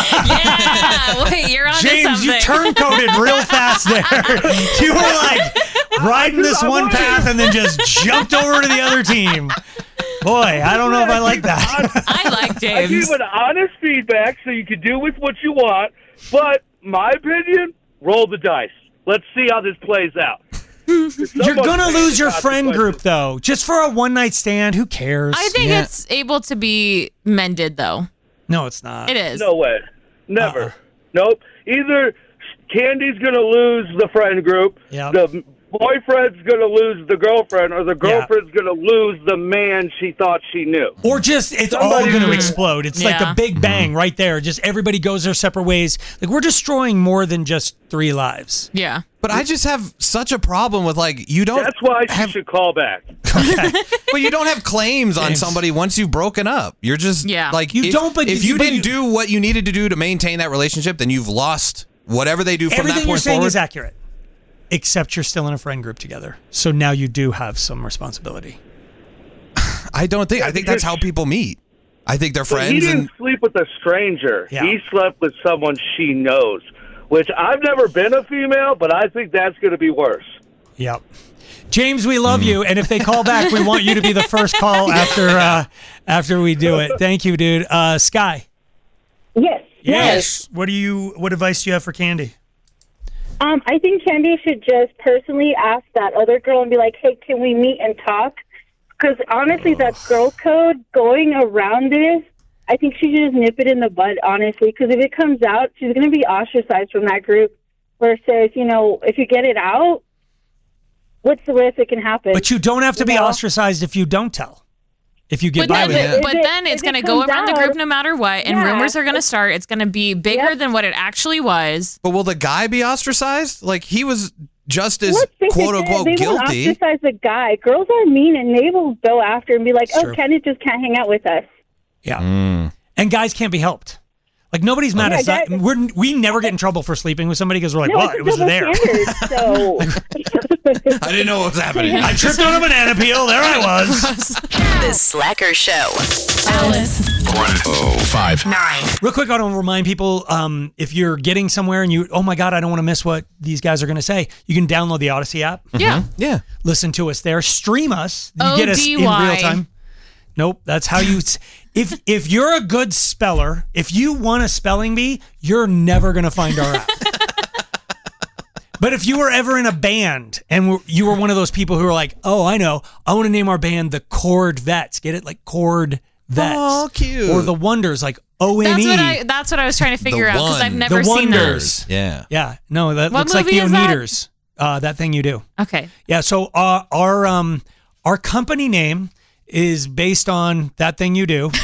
Yeah. Wait, you're on James, you something. turncoated real fast there. You were like riding this one path and then just jumped over to the other team. Boy, I don't know if I like that. I like I James. give an honest feedback so you can do with what you want, but my opinion, roll the dice. Let's see how this plays out. You're gonna lose your friend group though, just for a one night stand. Who cares? I think yeah. it's able to be mended though. No, it's not. It is. No way. Never. Uh-uh. Nope. Either Candy's gonna lose the friend group. Yep. The boyfriend's gonna lose the girlfriend, or the girlfriend's yeah. gonna lose the man she thought she knew. Or just it's Somebody, all gonna explode. It's yeah. like a big bang mm-hmm. right there. Just everybody goes their separate ways. Like we're destroying more than just three lives. Yeah. But I just have such a problem with like you don't. That's why have, you should call back. Okay. But you don't have claims on somebody once you've broken up. You're just yeah. like you if, don't. But if you, you but didn't you, do what you needed to do to maintain that relationship, then you've lost whatever they do from that point everything you're saying forward. is accurate, except you're still in a friend group together. So now you do have some responsibility. I don't think. I think that's how people meet. I think they're friends. But he didn't and, sleep with a stranger. Yeah. He slept with someone she knows. Which I've never been a female, but I think that's going to be worse. Yep. James, we love mm. you, and if they call back, we want you to be the first call after uh, after we do it. Thank you, dude. Uh, Sky. Yes. Yes. Yes. What do you? What advice do you have for Candy? Um, I think Candy should just personally ask that other girl and be like, "Hey, can we meet and talk?" Because honestly, that's girl code. Going around this, I think she should just nip it in the bud, honestly, because if it comes out, she's going to be ostracized from that group where it says, you know, if you get it out, what's the worst that can happen? But you don't have to you be know? ostracized if you don't tell. If you get but by then, with it. But it, then it's going to it go around out, the group no matter what, and yeah. rumors are going to start. It's going to be bigger yep. than what it actually was. But will the guy be ostracized? Like, he was just as Let's quote-unquote they guilty. They won't ostracize the guy. Girls are mean, and they will go after and be like, oh, Sure. Kenny just can't hang out with us. Yeah. Mm. And guys can't be helped. Like, nobody's mad Yeah, at us. guys- We're, we never get in trouble for sleeping with somebody because we're like, No, what? it's It was double there. standards, so. I didn't know what was happening. I tripped on a banana peel. There I was. The Slacker Show. Alice. one oh five Nine. Real quick, I want to remind people, um, if you're getting somewhere and you, oh my God, I don't want to miss what these guys are going to say, you can download the Odyssey app. Yeah. Yeah. Listen to us there. Stream us. You O get us D in Y. real time. Nope, that's how you. If if you're a good speller, if you want a spelling bee, you're never gonna find our app. But if you were ever in a band and you were one of those people who are like, oh, I know, I want to name our band the Chord Vets. Get it, like Chord Vets. Oh, cute. Or the Wonders, like O N E. That's what I. That's what I was trying to figure out because I've never the seen Wonders. Yeah. Yeah. No, that What looks like movie the is that? Oneaters. Uh, that thing you do. that. Okay. Yeah. So uh, our um our company name is based on that thing you do.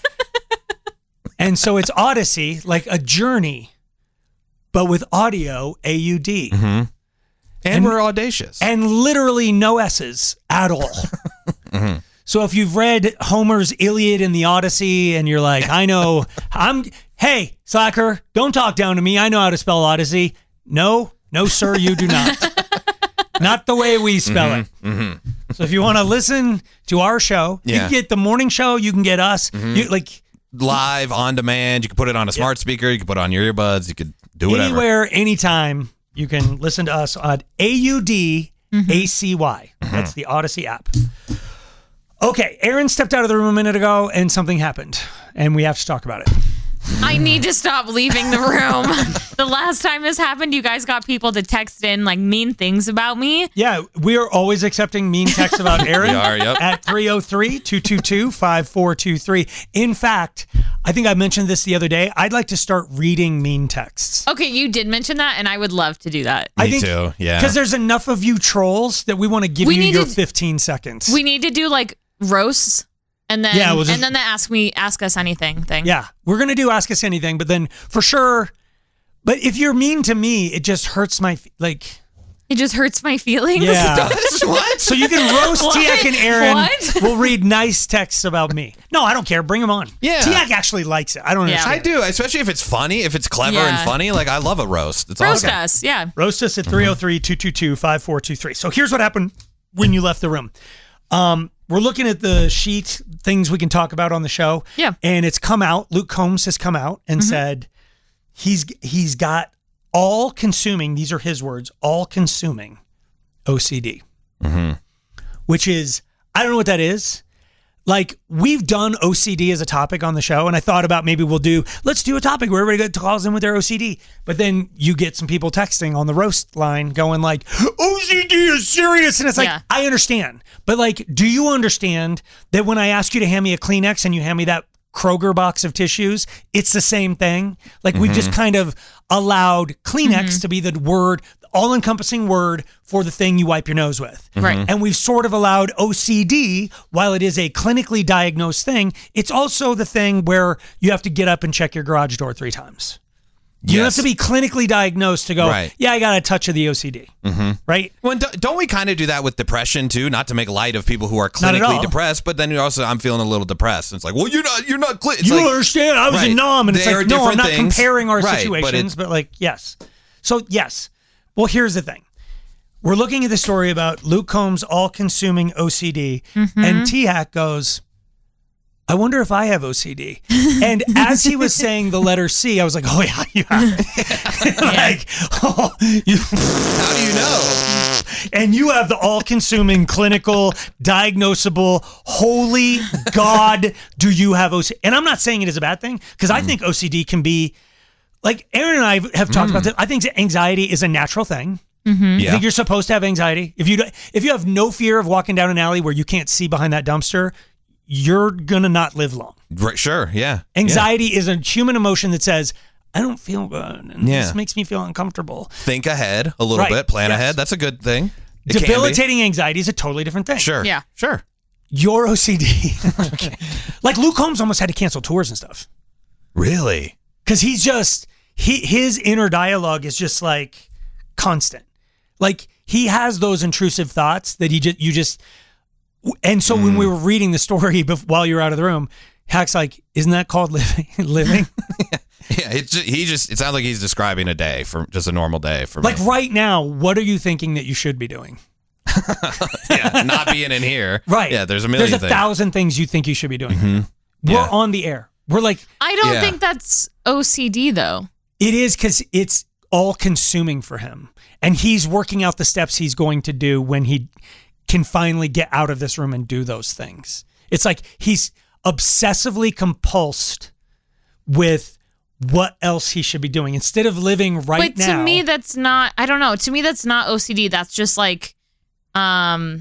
And so it's Odyssey, like a journey, but with audio, A U D. Mm-hmm. And, And- we're audacious. And literally no S's at all. Mhm. So if you've read Homer's Iliad and the Odyssey and you're like, I know, I'm, hey, Slacker, don't talk down to me. I know how to spell Odyssey. No, no, sir, you do not. Not the way we spell it. Mm-hmm. So if you want to listen to our show, you Yeah. can get the morning show, you can get us. Mhm. You, like Live, on demand. You can put it on a smart speaker. You can put it on your earbuds. You could do whatever. anywhere, anytime, you can listen to us on A U D A C Y. That's the Odyssey app. Okay, Aaron stepped out of the room a minute ago and something happened, and we have to talk about it. I need to stop leaving the room. The last time this happened, you guys got people to text in like mean things about me. Yeah, we are always accepting mean texts about Aaron We are, yep. at three oh three, two two two, five four two three. In fact, I think I mentioned this the other day. I'd like to start reading mean texts. Okay, you did mention that, and I would love to do that. I Me think, too, yeah. Because there's enough of you trolls that we want to give We you need your to- fifteen seconds. We need to do like roasts, and then Yeah, we'll just- and then the ask me ask us anything thing. Yeah, we're going to do Ask Us Anything, but then for sure, but if you're mean to me, it just hurts my, f- like, It just hurts my feelings. yeah. What? So you can roast What? Tiak and Aaron. What? We'll read nice texts about me. No, I don't care. Bring them on. Yeah. Tiak actually likes it. I don't Yeah. understand. I do, especially if it's funny, if it's clever Yeah. and funny. Like, I love a roast. It's Roast awesome. us, yeah. Roast us at three oh three, two two two, five four two three. So here's what happened when you left the room. Um, we're looking at the sheet, things we can talk about on the show. Yeah. And it's come out. Luke Combs has come out and Mm-hmm. said he's he's got all consuming, these are his words, all consuming O C D. Mm-hmm. Which is, I don't know what that is. like we've done O C D as a topic on the show, and I thought about maybe we'll do, let's do a topic where everybody calls in with their O C D. But then you get some people texting on the roast line going like, O C D is serious. And it's like, Yeah. I understand. But like, do you understand that when I ask you to hand me a Kleenex and you hand me that Kroger box of tissues, it's the same thing? Like we've just kind of allowed Kleenex to be the word, all-encompassing word for the thing you wipe your nose with. Right. And we've sort of allowed O C D, while it is a clinically diagnosed thing, it's also the thing where you have to get up and check your garage door three times. You Yes. have to be clinically diagnosed to go, Right. yeah, I got a touch of the O C D. Mm-hmm. Right? Well, don't, don't we kind of do that with depression too? Not to make light of people who are Not at clinically all. depressed, but then you also, I'm feeling a little depressed. It's like, well, you're not, you're not. Cli-. It's You like, understand? I was right. a nom, and it's They like, are no, I'm different not things. comparing our Right, but situations, it- but like, yes. So, yes. Well, here's the thing. We're looking at the story about Luke Combs' all-consuming O C D, Mhm. and T-Hack goes, I wonder if I have O C D. And as he was saying the letter C, I was like, oh, yeah, you have it. Like, oh, you, how do you know? And you have the all-consuming, clinical, diagnosable, holy God, do you have O C D? And I'm not saying it is a bad thing, because I think O C D can be, like Aaron and I have talked Mm. about this. I think anxiety is a natural thing. Mhm. I Yeah. think you're supposed to have anxiety. If you don't- if you have no fear of walking down an alley where you can't see behind that dumpster, you're gonna not live long. Right, sure, yeah. Anxiety is a human emotion that says, I don't feel good, and Yeah. this makes me feel uncomfortable. Think ahead a little Right, bit, plan yes. ahead. That's a good thing. It can be. Debilitating anxiety is a totally different thing. Sure. Yeah. Sure. Your O C D. Like Luke Combs almost had to cancel tours and stuff. Really? Because he's just, he his inner dialogue is just like constant. Like he has those intrusive thoughts that he just, you just, and so when we were reading the story bef- while you were out of the room, Hack's like, isn't that called living? living? Yeah, it's just, he just, it sounds like he's describing a day, for just a normal day for Like me. right now, what are you thinking that you should be doing? Yeah, not being in here. Right. Yeah, there's a million There's a things. thousand things you think you should be doing. Mhm. We're Yeah. on the air. We're like, I don't Yeah. think that's O C D though. it is because it's all consuming for him. And he's working out the steps he's going to do when he can finally get out of this room and do those things. It's like he's obsessively compulsed with what else he should be doing instead of living right but to now. me, that's not. I don't know. To me, that's not O C D. That's just like, um,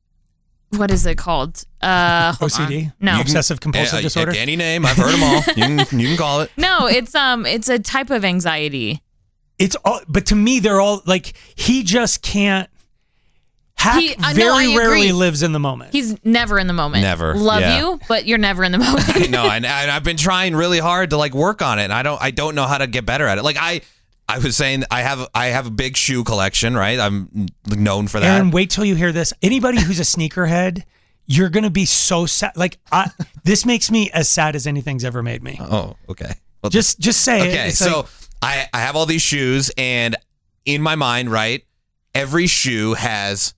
what is it called? Uh, hold O C D? on. No, You can- Obsessive compulsive uh, disorder? Any name, I've heard them all. You can, you can call it. no. It's um, it's a type of anxiety. It's all, but to me, they're all like, he just can't. Hack He- uh, no, very I agree. rarely lives in the moment. He's never in the moment. Never, Love yeah. you, but you're never in the moment. No, and, and I've been trying really hard to like work on it, and I don't, I don't know how to get better at it. Like I, I was saying, I have, I have a big shoe collection, right? I'm known for that. Aaron, wait till you hear this. Anybody who's a sneakerhead, you're gonna be so sad. Like I, this makes me as sad as anything's ever made me. Oh, okay. Well, Just, just say it. okay. It's So like, I, I have all these shoes, and in my mind, right, every shoe has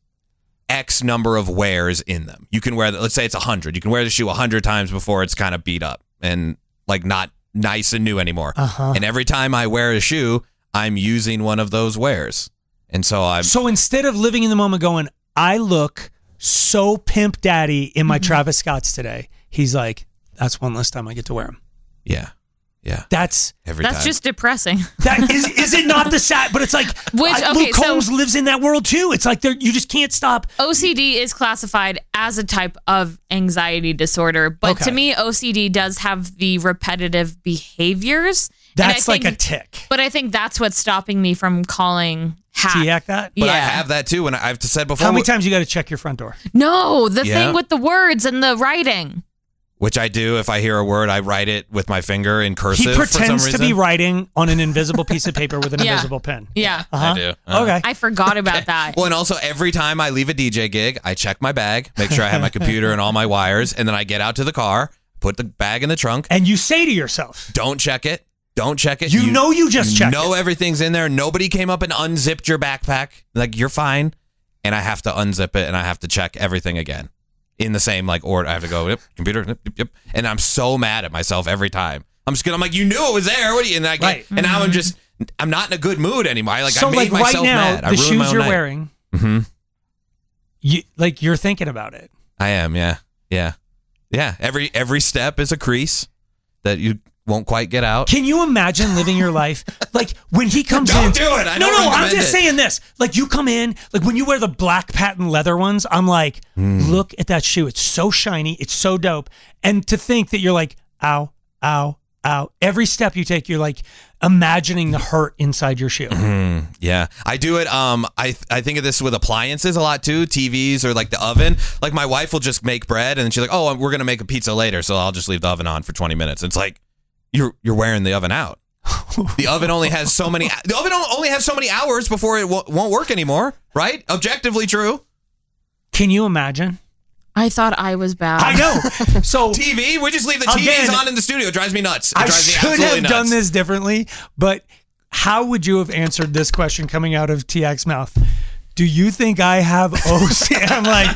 X number of wears in them. You can wear, the, let's say it's a hundred. You can wear the shoe a hundred times before it's kind of beat up and like not nice and new anymore. Uh-huh. And every time I wear a shoe, I'm using one of those wears, and so I'm. so instead of living in the moment, going, I look so pimp daddy in my Travis Scotts today. He's like, that's one less time I get to wear them. Yeah, yeah. That's every That's time. just depressing. that is. Is it not the sad? But it's like, Which, I, okay, Luke so- Combs lives in that world too. It's like there, you just can't stop. O C D is classified as a type of anxiety disorder, but Okay. to me, O C D does have the repetitive behaviors. and I That's like think- a tick. But I think that's what's stopping me from calling hack. T-hack that. But yeah. I have that too, and I've said before. How many times you got to check your front door? No, the Yeah. thing with the words and the writing. Which I do. If I hear a word, I write it with my finger in cursive. He for some pretends to reason. be writing on an invisible piece of paper with an Yeah. invisible pen. Yeah. Uh-huh. I do. Uh, Okay. I forgot about that. Well, and also every time I leave a D J gig, I check my bag, make sure I have my computer and all my wires, and then I get out to the car, put the bag in the trunk. And you say to yourself, Don't check it. Don't check it. You know you just checked know it. everything's in there. Nobody came up and unzipped your backpack. Like, you're fine. And I have to unzip it, and I have to check everything again. In the same like order. I have to go, yep, computer, yep, yep, yep. And I'm so mad at myself every time. I'm just gonna, I'm like, you knew it was there. What do you, and I get, Right. and now I'm just, I'm not in a good mood anymore. I like, so I made like right myself now, mad. I the ruined my shoes own you're night. wearing, Mm-hmm. you like you're thinking about it. I am, yeah, yeah. Yeah, every every step is a crease that you won't quite get out. Can you imagine living your life like when he comes Don't in? do it. I no, don't no. I'm recommend just it. saying this. Like you come in, like when you wear the black patent leather ones, I'm like, Mm. look at that shoe. It's so shiny. It's so dope. And to think that you're like, ow, ow, ow. Every step you take, you're like imagining the hurt inside your shoe. Mm, yeah, I do it. Um, I I think of this with appliances a lot too. T Vs or like the oven. Like my wife will just make bread and she's like, "Oh, we're gonna make a pizza later, so I'll just leave the oven on for twenty minutes." It's like you're you're wearing the oven out. The oven only has so many. The oven only has so many hours before it w- won't work anymore. Right? Objectively true. Can you imagine? I thought I was bad. I know. So T V, we just leave the T Vs Again, on in the studio. It drives me nuts. It I drives me should absolutely have nuts. done this differently, but how would you have answered this question coming out of T X's mouth? Do you think I have O C D? I'm like,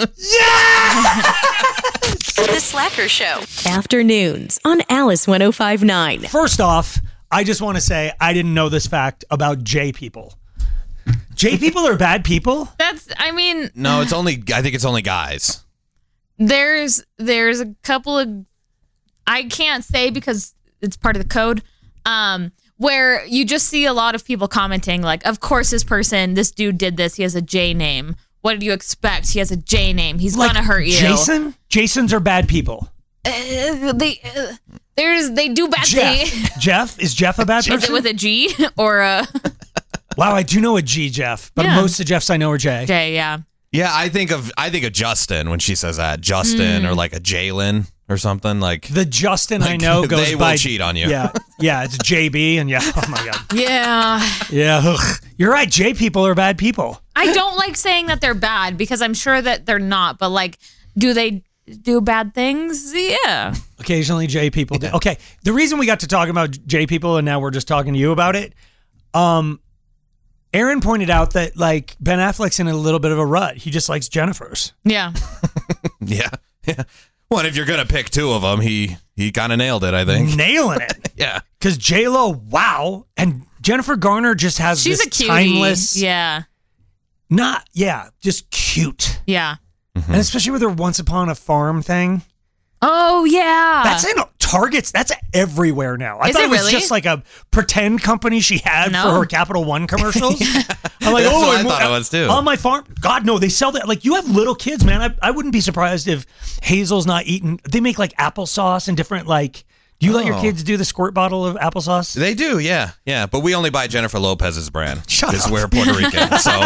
The Slacker Show. Afternoons on Alice one oh five point nine. First off, I just want to say I didn't know this fact about J people. J people are bad people? That's, I mean, No, it's only. I think it's only guys. there's there's a couple of, I can't say because it's part of the code, um, where you just see a lot of people commenting like, of course this person, this dude did this. He has a J name. What did you expect? He has a J name. He's Like gonna hurt you. Jason? Jasons are bad people. Uh, they uh, there's they do bad things. Jeff. Jeff? Is Jeff a bad person? Is it with a G or a Wow, I do know a G Jeff, but Yeah. most of Jeffs I know are J. J? Yeah. Yeah, I think of I think of Justin when she says that. Justin Mm. or like a Jalen or something like. The Justin I Like, know goes they will by cheat on you. Yeah, yeah, it's J B, and yeah, oh my god, Yeah. yeah. Ugh. You're right. J people are bad people. I don't like saying that they're bad because I'm sure that they're not, but like, do they do bad things? Yeah. Occasionally, J people do. Okay, the reason we got to talk about J people, and now we're just talking to you about it. Um, Aaron pointed out that like Ben Affleck's in a little bit of a rut. He just likes Jennifer's. Yeah. Yeah, yeah. Well, and if you're gonna pick two of them, he he kind of nailed it. I think Nailing it. Yeah. Because J Lo, wow, and Jennifer Garner just has She's this a cutie. timeless. Yeah. Not yeah, just cute. Yeah. Mm-hmm. And especially with her Once Upon a Farm thing. Oh yeah. That's in Targets. That's everywhere now. I Is thought it it was really? just like a pretend company she had No. for her Capital One commercials. I'm like, That's oh, what I I'm- thought it was, too. On my farm, God no, they sell that. Like you have little kids, man. I, I wouldn't be surprised if Hazel's not eating. They make like applesauce and different like. Do you let your Oh. kids do the squirt bottle of applesauce? They do. Yeah, yeah. But we only buy Jennifer Lopez's brand Shut because up. we're Puerto Rican. So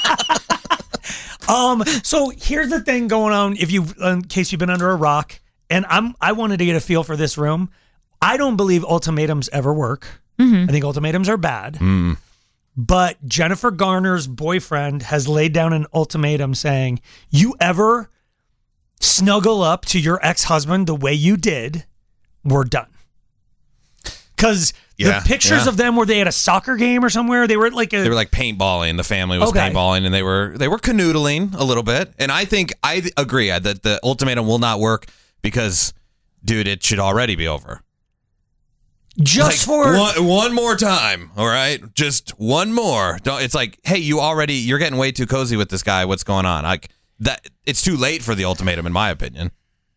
Um. So here's the thing going on. If you, in case you've been under a rock, and I'm, I wanted to get a feel for this room. I don't believe ultimatums ever work. I think ultimatums are bad. mm, But Jennifer Garner's boyfriend has laid down an ultimatum saying, you ever snuggle up to your ex-husband the way you did, we're done. Because Yeah, the pictures yeah. of them where they had a soccer game or somewhere, they were at like a... they were like paintballing. The family was Okay. paintballing, and they were they were canoodling a little bit. And I think I agree that the ultimatum will not work because, dude, it should already be over. just Like, for... one, one more time, all right? Just one more. Don't. It's like, hey, you already you're getting way too cozy with this guy. What's going on? Like that. It's too late for the ultimatum, in my opinion.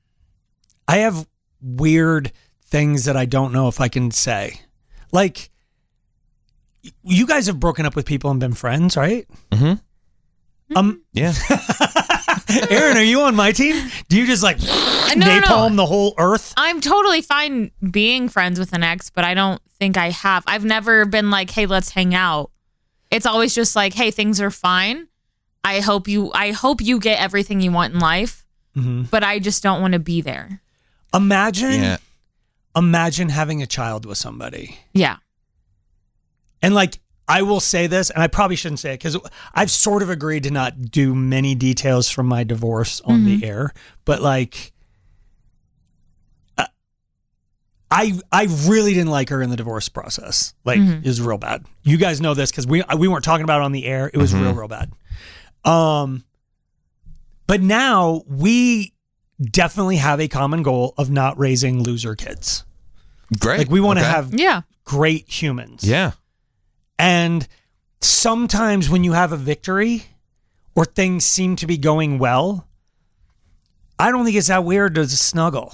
I have weird things that I don't know if I can say. Like, you guys have broken up with people and been friends, right? Mm-hmm. Um, Yeah. Aaron, are you on my team? Do you just like no, no. napalm the whole earth? I'm totally fine being friends with an ex, but I don't think I have. I've never been like, hey, let's hang out. It's always just like, hey, things are fine. I hope you I hope you get everything you want in life, Mm-hmm. but I just don't want to be there. Imagine, Yeah. imagine having a child with somebody. Yeah. And like, I will say this, and I probably shouldn't say it because I've sort of agreed to not do many details from my divorce on the air, but like, uh, I I really didn't like her in the divorce process. Like, Mhm. it was real bad. You guys know this because we we weren't talking about it on the air. It was Mhm. real real bad. Um, but now we definitely have a common goal of not raising loser kids. Great. Like we want to Okay. have Yeah. great humans. Yeah. And sometimes when you have a victory or things seem to be going well, I don't think it's that weird to snuggle.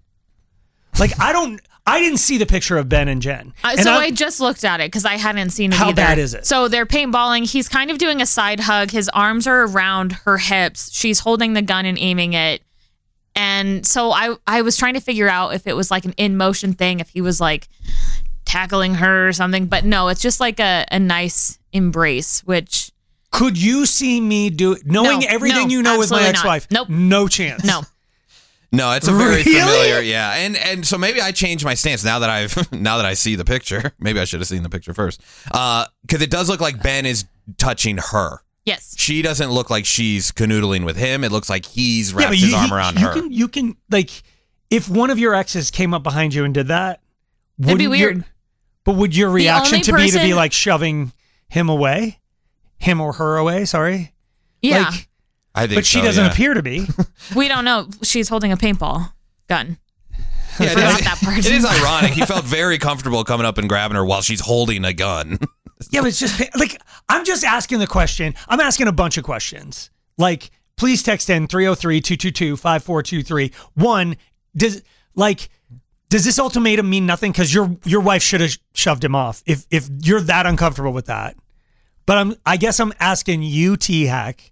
Like, I don't, I didn't see the picture of Ben and Jen. Uh, And so I'm- I just looked at it because I hadn't seen it How either. bad is it? So they're paintballing. He's kind of doing a side hug. His arms are around her hips. She's holding the gun and aiming it. And so I, I was trying to figure out if it was like an in motion thing, if he was like tackling her or something. But no, it's just like a, a nice embrace, which... Could you see me do it? Knowing No, everything no, you know with my absolutely not. ex-wife? Nope. No chance. No. No, it's a very Really? familiar, yeah, and and so maybe I changed my stance now that I've now that I see the picture. Maybe I should have seen the picture first, because it does look like Ben is touching her. Yes, she doesn't look like she's canoodling with him. It looks like he's wrapped but his you- arm you- around you her. Can, you can, like, if one of your exes came up behind you and did that, It'd be wouldn't your- weird. but would your reaction only to be to be person- like shoving him away? Him or her away, sorry? Yeah. Like, I think but she so, doesn't yeah. appear to be. we don't know. She's holding a paintball gun. Yeah, Forgot it, that part. is, it is ironic. He felt very comfortable coming up and grabbing her while she's holding a gun. Yeah, but it's just like, I'm just asking the question. I'm asking a bunch of questions. Like, please text in three oh three, two two two, five four two three. One, does like does this ultimatum mean nothing? Because your your wife should have shoved him off if if you're that uncomfortable with that. But I'm I guess I'm asking you, T-Hack,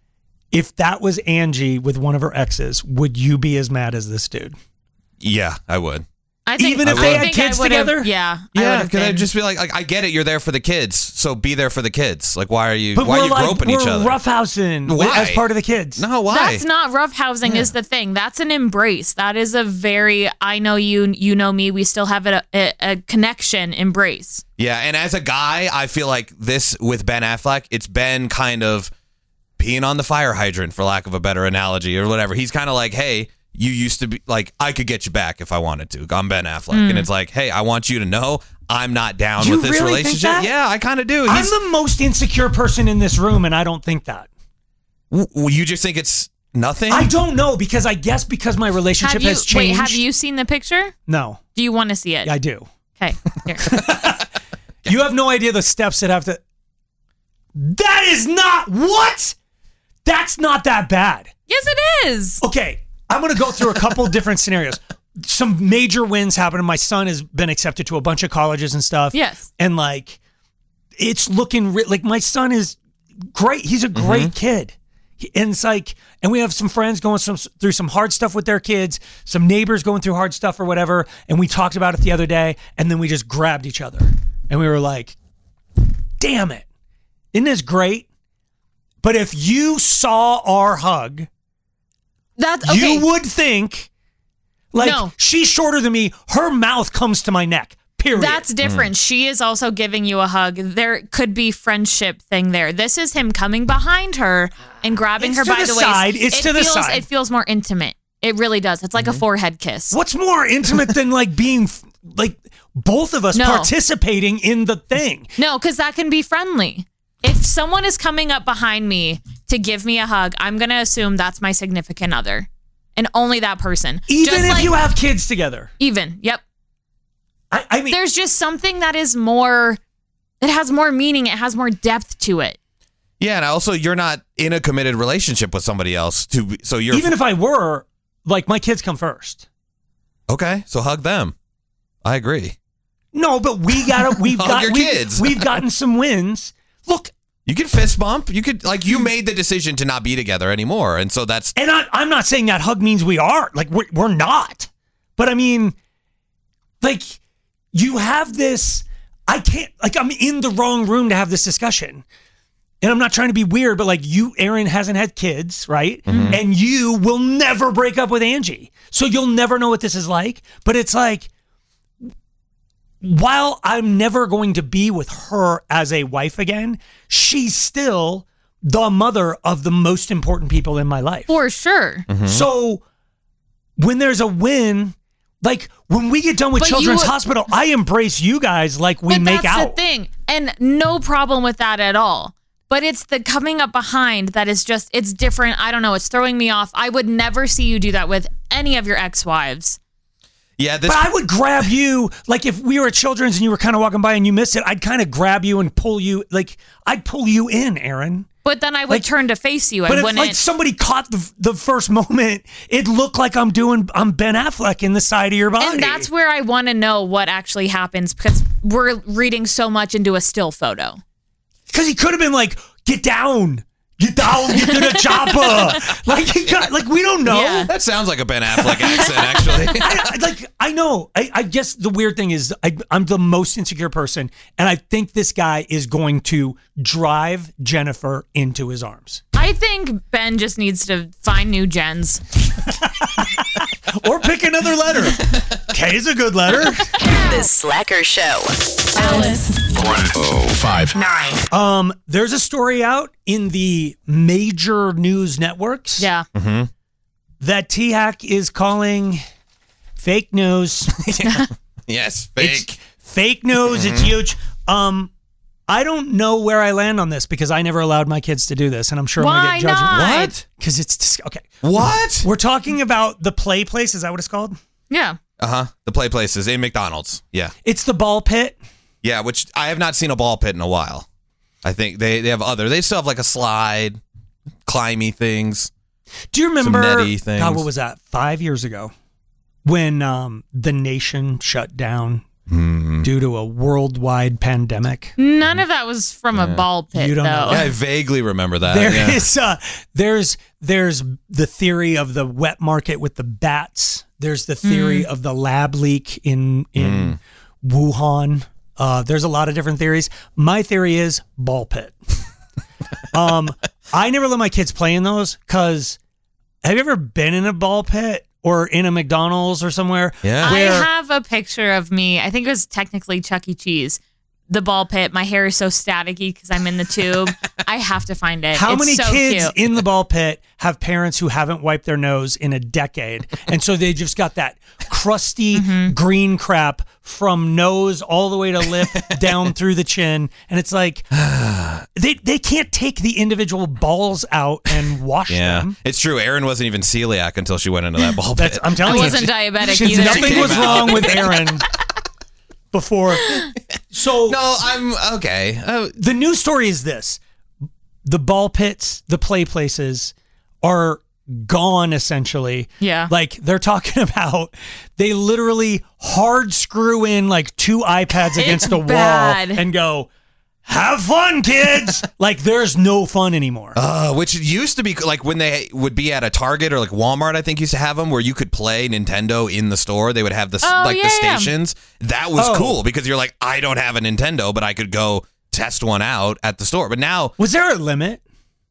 if that was Angie with one of her exes, would you be as mad as this dude? Yeah, I would. I think, Even if I they had think kids I would've- together? Yeah. I Yeah, would've because I'd been- just be like, like, I get it. You're there for the kids, so be there for the kids. Like, why are you? But why are we're you like groping we're each other? roughhousing Why? as part of the kids. No, why? That's not roughhousing is the thing. That's an embrace. That is a very, I know you, you know me, we still have a, a, a connection embrace. Yeah, and as a guy, I feel like this with Ben Affleck, it's Ben kind of peeing on the fire hydrant, for lack of a better analogy, or whatever. He's kind of like, hey, you used to be like, I could get you back if I wanted to. I'm Ben Affleck. Mm. And it's like, hey, I want you to know I'm not down You with this really think relationship. that? Yeah, I kind of do. I'm He's, the most insecure person in this room, and I don't think that. w- you just think it's nothing? I don't know, because I guess because my relationship Have you, has changed. wait, have you seen the picture? No, Do you want to see it? I do. Okay. Here. You have no idea the steps that have to. That is not what. That's not that bad. Yes, it is. Okay, I'm going to go through a couple different scenarios. Some major wins happened. My son has been accepted to a bunch of colleges and stuff. Yes. And like, it's looking re- like my son is great. He's a great kid. He- And it's like, and we have some friends going some, through some hard stuff with their kids, some neighbors going through hard stuff or whatever. And we talked about it the other day, and then we just grabbed each other. And we were like, damn it. Isn't this great? But if you saw our hug, That's okay. you would think, like, No. she's shorter than me. Her mouth comes to my neck. Period. That's different. She is also giving you a hug. There could be friendship thing there. This is him coming behind her and grabbing It's her to by the the waist. side. It's it to the feels, side. It feels more intimate. It really does. It's like a forehead kiss. What's more intimate than like being f- like both of us No. participating in the thing? No, because that can be friendly. If someone is coming up behind me to give me a hug, I'm going to assume that's my significant other. And only that person. Even Just if like- you have kids together. Even. Yep. I, I mean, There's just something that is more, it has more meaning. It has more depth to it. Yeah, and also you're not in a committed relationship with somebody else. To be- so you're even if I were, like, my kids come first. okay. So hug them. I agree. No, but we got we've Hug got your we've, kids. we've gotten some wins. Look, You could fist bump. You could like you made the decision to not be together anymore, and so that's and I, I'm not saying that hug means we are. Like, we're, we're not. But I mean, like, you have this. I can't, like, I'm in the wrong room to have this discussion. And I'm not trying to be weird, but like, you, Aaron, hasn't had kids, right? Mm-hmm. And you will never break up with Angie. So you'll never know what this is like. But it's like, while I'm never going to be with her as a wife again, she's still the mother of the most important people in my life. For sure. So when there's a win, like when we get done with But you Children's would- Hospital, I embrace you guys like we but make that's out. the thing. And no problem with that at all. But it's the coming up behind that is just, it's different. I don't know. It's throwing me off. I would never see you do that with any of your ex-wives. yeah. This But I would grab you, like if we were at Children's and you were kind of walking by and you missed it, I'd kind of grab you and pull you, like I'd pull you in, Aaron. But then I would Like- turn to face you. I But if wouldn't. like somebody caught the the first moment, it looked like I'm doing I'm Ben Affleck in the side of your body. and that's where I want to know what actually happens because we're reading so much into a still photo. Because he could have been like, get down. Get down, get to the chopper. Like he got, like we don't know. Yeah. That sounds like a Ben Affleck accent, actually. I, I- like I know. I, I guess the weird thing is I, I'm the most insecure person, and I think this guy is going to drive Jennifer into his arms, I think Ben just needs to find new gens. or pick another letter. K is a good letter. The Slacker Show. Alice. one oh five Nine. Um, there's a story out in the major news networks. Yeah. Mm-hmm. That T-Hack is calling fake news. Yes, fake. It's fake news. It's huge. Um, I don't know where I land on this because I never allowed my kids to do this, and I'm sure I'm Why gonna get judged. not? What? Because it's dis- okay. What? We're talking about the play place. Is that what it's called? Yeah. Uh-huh. The play places in McDonald's. Yeah. It's the ball pit. Yeah, which I have not seen a ball pit in a while. I think they, they have other. They still have like a slide, climby things. Do you remember? netty things. God, what was that? Five years ago, when um, the nation shut down Mm-hmm. due to a worldwide pandemic. None of that was from a ball pit, You don't though. know. Yeah, I vaguely remember that. There yeah. is, uh, there's there's the theory of the wet market with the bats. There's the theory of the lab leak in in Wuhan. Uh, there's a lot of different theories. My theory is ball pit. um, I never let my kids play in those because have you ever been in a ball pit or in a McDonald's or somewhere? Yeah. I Where, have a picture of me. I think it was technically Chuck E. Cheese. The ball pit. My hair is so staticky because I'm in the tube. I have to find it. How It's many so kids cute. in the ball pit have parents who haven't wiped their nose in a decade? And so they just got that crusty Mm-hmm. green crap from nose all the way to lip down through the chin. And it's like, they, they can't take the individual balls out and wash Yeah, them. it's true. Erin wasn't even celiac until she went into that ball pit. That's, I'm telling I you. wasn't diabetic she- either. Nothing She was came out. wrong with Erin before. So no, I'm okay. Oh, the news story is this: the ball pits, the play places are gone essentially. Yeah. Like they're talking about they literally hard screw in like two iPads against It's a wall bad. and go, have fun, kids. Like there's no fun anymore. Uh, which used to be like when they would be at a Target or like Walmart, I think used to have them where you could play Nintendo in the store. They would have the Oh, like yeah, the yeah. stations. That was Oh. cool because you're like, I don't have a Nintendo, but I could go test one out at the store. But now, Was there a limit?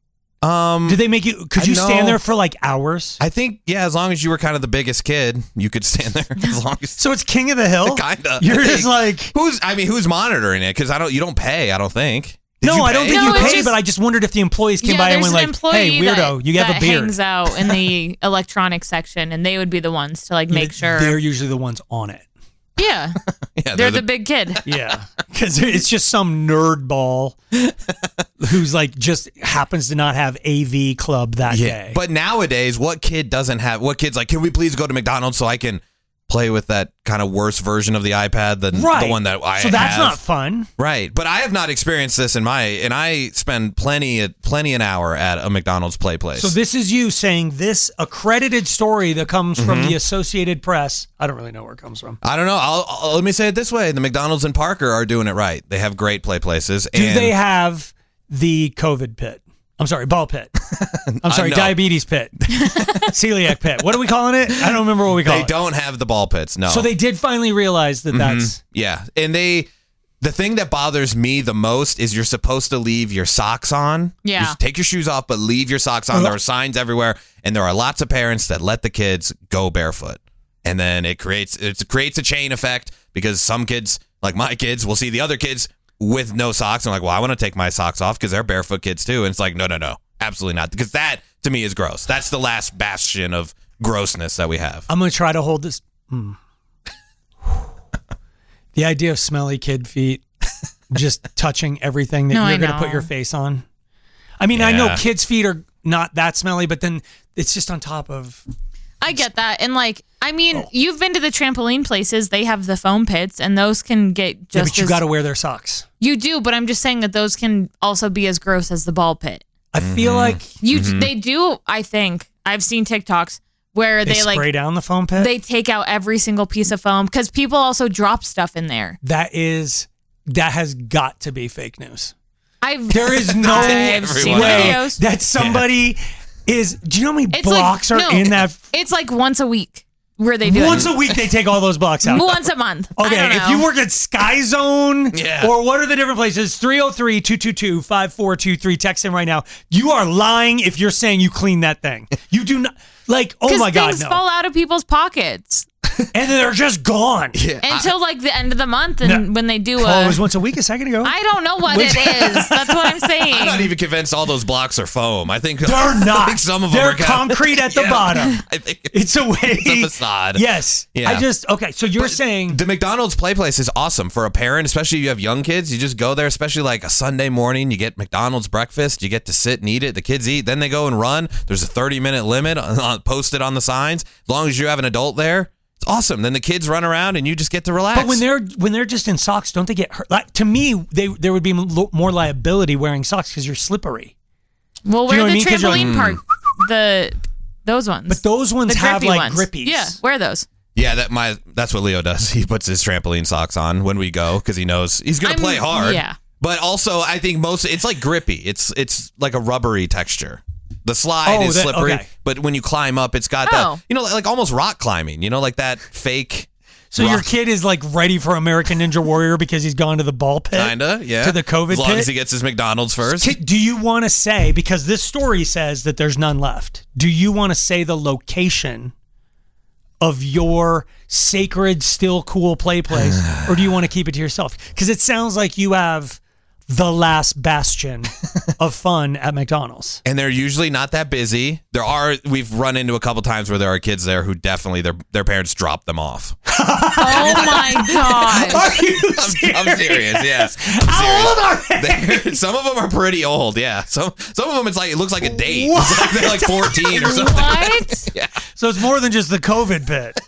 um, Did they make you could I you know. stand there for like hours? I think yeah, as long as you were kind of the biggest kid, you could stand there. As long as So it's King of the Hill? kinda. You're I just think. like who's? I mean, who's monitoring it? Because I don't. You don't pay. I don't think. Did no, you I don't pay? think No, you it's pay, just- but I just wondered if the employees came yeah, by and there's went an like, employee "Hey, weirdo, that, you have that a beard." hangs out in the electronics section, and they would be the ones to like make sure. They're usually the ones on it. Yeah, Yeah, they're the big kid. Yeah, because it's just some nerd ball who's like just happens to not have A V club that day. But nowadays, what kid doesn't have? What kid's like? Can we please go to McDonald's so I can play with that kind of worse version of the iPad than right, the one that I so that's have? not fun. Right, but I have not experienced this in my, and I spend plenty, plenty an hour at a McDonald's play place. So this is you saying this accredited story that comes from Mhm. the Associated Press. I don't really know where it comes from. I don't know. I'll, I'll- let me say it this way: the McDonald's in Parker are doing it right. They have great play places. Do and they have the COVID pit? I'm sorry, ball pit. I'm sorry, Uh, no. diabetes pit, celiac pit. What are we calling it? I don't remember what we call They it. don't have the ball pits. No. So they did finally realize that Mhm. that's Yeah, and they. The thing that bothers me the most is you're supposed to leave your socks on. Yeah. You take your shoes off, but leave your socks on. There are signs everywhere, and there are lots of parents that let the kids go barefoot, and then it creates it creates a chain effect because some kids, like my kids, will see the other kids with no socks and like, well, I want to take my socks off because they're barefoot kids too, and it's like, no, no, no, absolutely not, because that to me is gross. That's the last bastion of grossness that we have. I'm going to try to hold this. Hmm. The idea of smelly kid feet just touching everything that No, I you're going to put know. your face on. I mean, I know Yeah. kids' feet are not that smelly, but then it's just on top of. I get that, and like, I mean, you've been to the trampoline places; they have the foam pits, and those can get Yeah, just. but you as, got to wear their socks. You do, but I'm just saying that those can also be as gross as the ball pit. I feel like You they do. I think I've seen TikToks where they, they, spray like down the foam pit. they take out every single piece of foam because people also drop stuff in there. that is that has got to be fake news. I've There is no I've seen way videos. that somebody is. Do you know how many It's blocks like, are no, in that? It's like once a week where they do Once it. a week they take all those blocks out. Once a month. I Okay, don't if know. you work at Sky Zone Yeah. or what are the different places? three oh three, two two two, five four two three. Text in right now. You are lying if you're saying you clean that thing. You do not. Like, oh my God, things no. fall out of people's pockets And they're just gone. Yeah. until like the end of the month, and No. when they do Oh, a, it was once a week a second ago? I don't know what Which- it is. That's what I'm saying. I'm not even convinced all those blocks are foam. I think They're I not. think some of them They're are kind concrete at the Yeah. bottom. I think It's a way. it's a facade. Yes. Yeah. I just, okay, so you're But saying. the McDonald's play place is awesome for a parent, especially if you have young kids. You just go there, especially like a Sunday morning. You get McDonald's breakfast. You get to sit and eat it. The kids eat. Then they go and run. There's a thirty minute limit on, on, posted on the signs. As long as you have an adult there, it's awesome. Then the kids run around and you just get to relax. But when they're when they're just in socks, don't they get hurt? Like, to me, they there would be lo- more liability wearing socks because you're slippery. Well, Do you know wear what I the mean? 'Cause you're like, trampoline park. The those ones. But those ones the have grippy like ones. grippies. Yeah, wear those. Yeah, that my that's what Leo does. He puts his trampoline socks on when we go because he knows he's gonna I'm- play hard. yeah. But also, I think most it's like grippy. It's it's like a rubbery texture. The slide Oh, is that- slippery, okay. but when you climb up, it's got Oh. that you know like almost rock climbing. You know, like that fake. So your rock- kid is like ready for American Ninja Warrior because he's gone to the ball pit. Kinda, yeah. To the COVID as long pit. as he gets his McDonald's first. Ki- Do you want to say, because this story says that there's none left, do you want to say the location of your sacred, still cool play place, or do you want to keep it to yourself? Because it sounds like you have the last bastion of fun at McDonald's. And they're usually not that busy. There are we've run into a couple times where there are kids there who definitely their their parents drop them off. Oh my god! Are you I'm, serious? I'm serious. Yes. I'm How old are serious. They're- Some of them are pretty old. Yeah. Some some of them it's like it looks like a date. It's like they're like fourteen or something. What? Yeah. So it's more than just the COVID pit.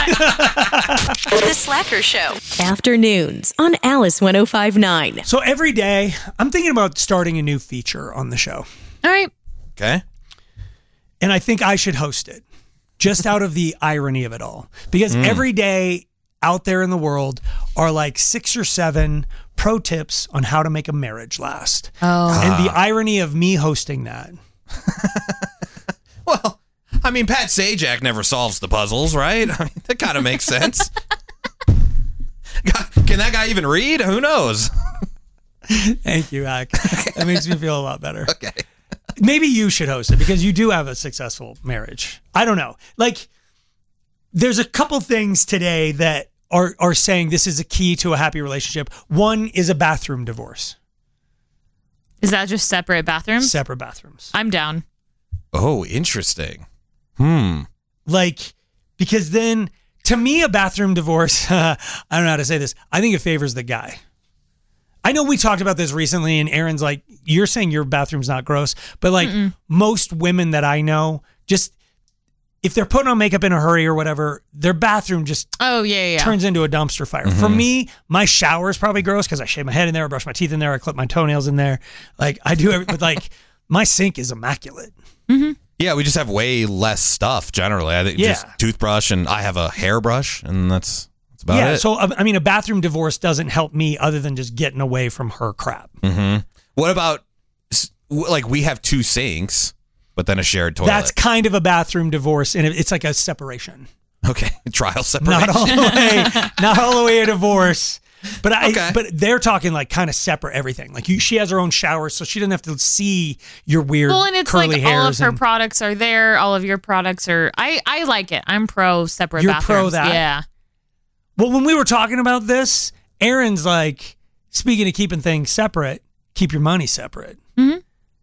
The Slacker Show. Afternoons on Alice ten fifty-nine. So every day, I'm thinking about starting a new feature on the show. All right. Okay. And I think I should host it, just out of the irony of it all. Because every day out there in the world are like six or seven pro tips on how to make a marriage last. Oh. And the irony of me hosting that. Well, I mean, Pat Sajak never solves the puzzles, right? I mean, that kind of makes sense. God, can that guy even read? Who knows? Thank you, Hack. That makes me feel a lot better. Okay. Maybe you should host it because you do have a successful marriage. I don't know. Like, there's a couple things today that are are saying this is a key to a happy relationship. One is a bathroom divorce. Is that just separate bathrooms? Separate bathrooms. I'm down. Oh, interesting. Hmm. Like, because then, to me, a bathroom divorce, I don't know how to say this. I think it favors the guy. I know we talked about this recently, and Aaron's like, you're saying your bathroom's not gross, but like Mm-mm. most women that I know, just if they're putting on makeup in a hurry or whatever, their bathroom just Oh yeah, yeah. yeah. turns into a dumpster fire. For me, my shower is probably gross because I shave my head in there, I brush my teeth in there, I clip my toenails in there. Like I do everything, but like my sink is immaculate. Yeah, we just have way less stuff generally. I think Yeah. just toothbrush, and I have a hairbrush, and that's that's about yeah, it. so I mean, a bathroom divorce doesn't help me other than just getting away from her crap. hmm What about s- w- like we have two sinks, but then a shared toilet? That's kind of a bathroom divorce, and it- it's like a separation. okay. Trial separation. Not all the way, not all the way a divorce. But I, Okay. but they're talking like kind of separate everything. Like you, she has her own shower, so she doesn't have to see your weird Well, and it's curly like hairs. all of her and- products are there. All of your products are. I I like it. I'm pro separate You're bathrooms. pro that? Yeah. Well, when we were talking about this, Aaron's like, speaking of keeping things separate, keep your money separate. Mm-hmm.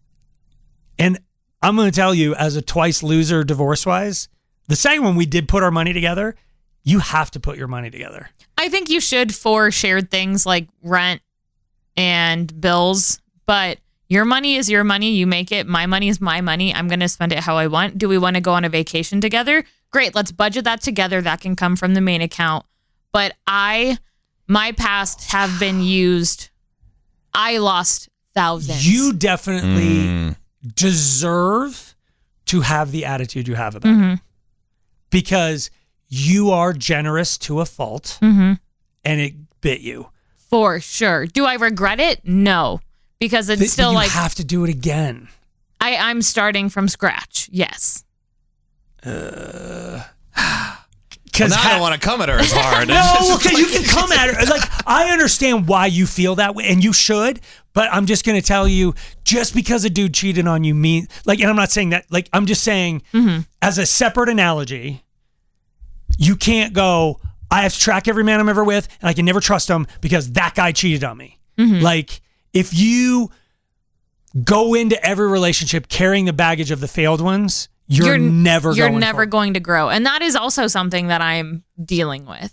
And I'm going to tell you, as a twice loser divorce wise, the second one we did put our money together, you have to put your money together. I think you should for shared things like rent and bills, but your money is your money. You make it. My money is my money. I'm going to spend it how I want. Do we want to go on a vacation together? Great. Let's budget that together. That can come from the main account. But I, my past have been used. I lost thousands. You definitely, Mm. deserve to have the attitude you have about Mm-hmm. it. Because you are generous to a fault Mm-hmm. and it bit you. For sure. Do I regret it? No. Because it's But still you like have to do it again. I, I'm starting from scratch. Yes. Uh, Well, now I don't want to come at her as hard. No, okay, you can come at her. Like, I understand why you feel that way, and you should, but I'm just going to tell you, just because a dude cheated on you mean, like, and I'm not saying that, like, I'm just saying, Mm-hmm. as a separate analogy, you can't go, I have to track every man I'm ever with, and I can never trust him because that guy cheated on me. Mm-hmm. Like, if you go into every relationship carrying the baggage of the failed ones, you're, never you're going never forward. going to grow. And that is also something that I'm dealing with.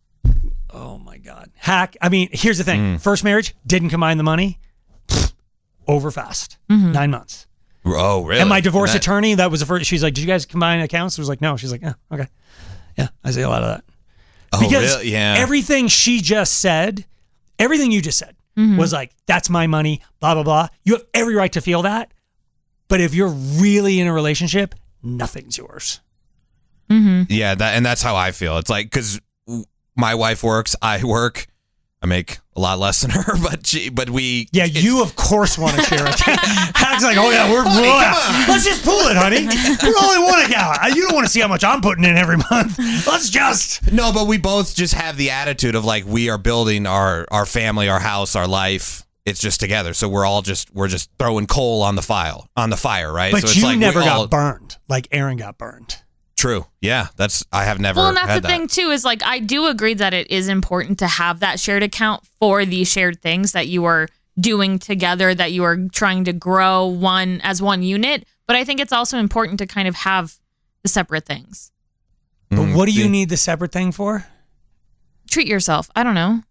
Oh my God. Hack. I mean, here's the thing. First marriage, didn't combine the money. Pfft, over fast. Mm-hmm. Nine months. Oh, really? And my divorce That- attorney, that was the first, she's like, did you guys combine accounts? I was like, no. She's like, yeah, okay. Yeah, I see a lot of that. Oh, because really? Yeah. everything she just said, everything you just said Mm-hmm. was like, that's my money, blah, blah, blah. You have every right to feel that. But if you're really in a relationship, nothing's yours. Mm-hmm. Yeah, that and that's how I feel. It's like because my wife works, I work, I make a lot less than her, but she, but we. Yeah, you of course want to share it. Hack's like, oh yeah, we're, we're on. let's just pull it, honey. We're only one account. You don't want to see how much I'm putting in every month. Let's just. No, but we both just have the attitude of like we are building our our family, our house, our life. It's just together, so we're all just we're just throwing coal on the file on the fire, right? But so it's you like we never all- got burned like Aaron got burned. True. Yeah, that's I have never. Well, and that's had the that. thing too, is like I do agree that it is important to have that shared account for these shared things that you are doing together, that you are trying to grow one as one unit. But I think it's also important to kind of have the separate things. But Mm, what do you yeah. need the separate thing for? Treat yourself. I don't know.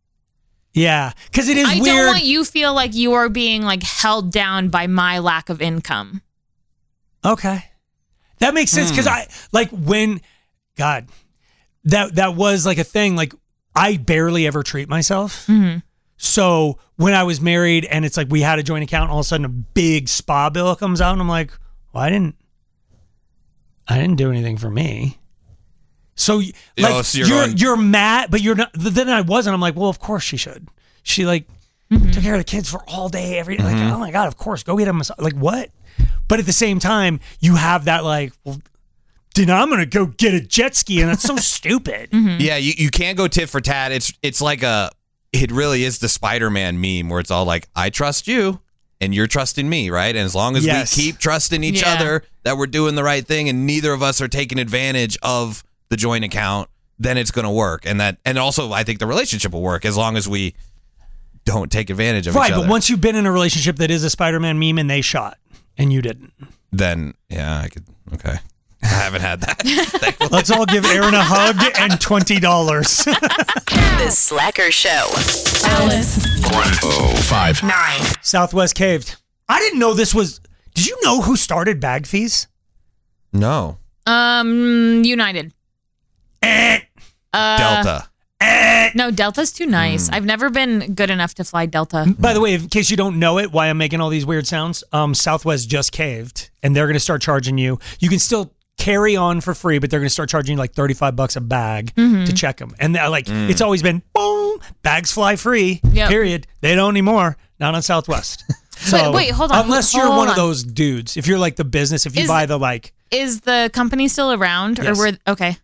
Yeah, because it is I weird. don't want you feel like you are being like held down by my lack of income. Okay. That makes sense because Hmm. I like when God that that was like a thing. Like I barely ever treat myself. Mm-hmm. So when I was married and it's like we had a joint account, all of a sudden a big spa bill comes out and I'm like, well, I didn't I didn't do anything for me. So like Oh, so you're you're you're, going- mad, but you're not. Then I wasn't. I'm like, well, of course she should. She like took care of the kids for all day, every like. Mhm. Oh my God, of course, go get a massage. Like what? But at the same time, you have that like, well, then I'm gonna go get a jet ski, and that's so stupid. Yeah, you, you can't go tit for tat. It's it's like a it really is the Spider-Man meme where it's all like I trust you and you're trusting me, right? And as long as Yes. we keep trusting each Yeah. other that we're doing the right thing and neither of us are taking advantage of the joint account, then it's going to work. And that and also I think the relationship will work as long as we don't take advantage of Right, each other. but once you've been in a relationship that is a Spider-Man meme and they shot and you didn't, then yeah, I could okay. I haven't had that. let's all give Aaron a hug and twenty dollars. The Slacker Show. Alice. one oh five Nine. Southwest caved. I didn't know this was. Did you know who started bag fees? No. Um, United. Eh, Uh, Delta. eh. No, Delta's too nice. I've never been good enough to fly Delta. By the way, in case you don't know it, why I'm making all these weird sounds, um, Southwest just caved, and they're going to start charging you. You can still carry on for free, but they're going to start charging you like thirty-five bucks a bag Mhm. to check them. And they're like, Mm. it's always been boom, bags fly free. Yep. Period. They don't anymore. Not on Southwest. So wait, hold on, Unless you're hold one of on. those dudes, if you're like the business, if you Is- buy the like, Is the company still around, Yes. or were okay?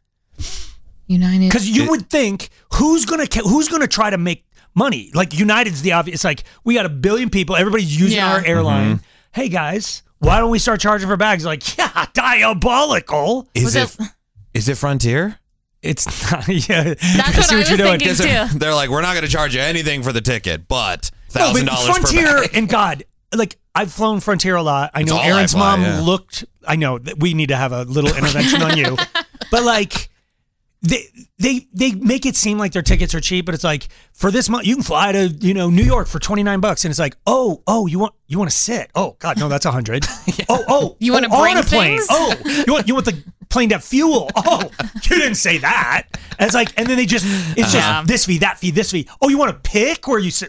United. because you would think who's gonna ca- who's gonna try to make money? Like United's the obvious. It's like we got a billion people, everybody's using Yeah. our airline. Mm-hmm. Hey guys, why don't we start charging for bags? Like, yeah, diabolical. Is Was it, it- is it Frontier? It's not. Yeah, That's I what see I what was you're doing. thinking. Because they're, too. they're like, we're not going to charge you anything for the ticket, but No, thousand but dollars per Frontier bag. and God, like I've flown Frontier a lot. I It's know all I Aaron's fly, mom yeah. looked. I know that we need to have a little intervention on you, but like they they they make it seem like their tickets are cheap, but it's like for this month you can fly to you know New York for twenty nine bucks, and it's like oh oh you want you want to sit? Oh God, no, that's a hundred. Oh oh You wanna oh, bring on a plane? things? Oh you want you want the plane to have fuel? Oh you didn't say that. And it's like and then they just it's just Yeah. this fee that fee this fee. Oh you want to pick where you sit? Oh,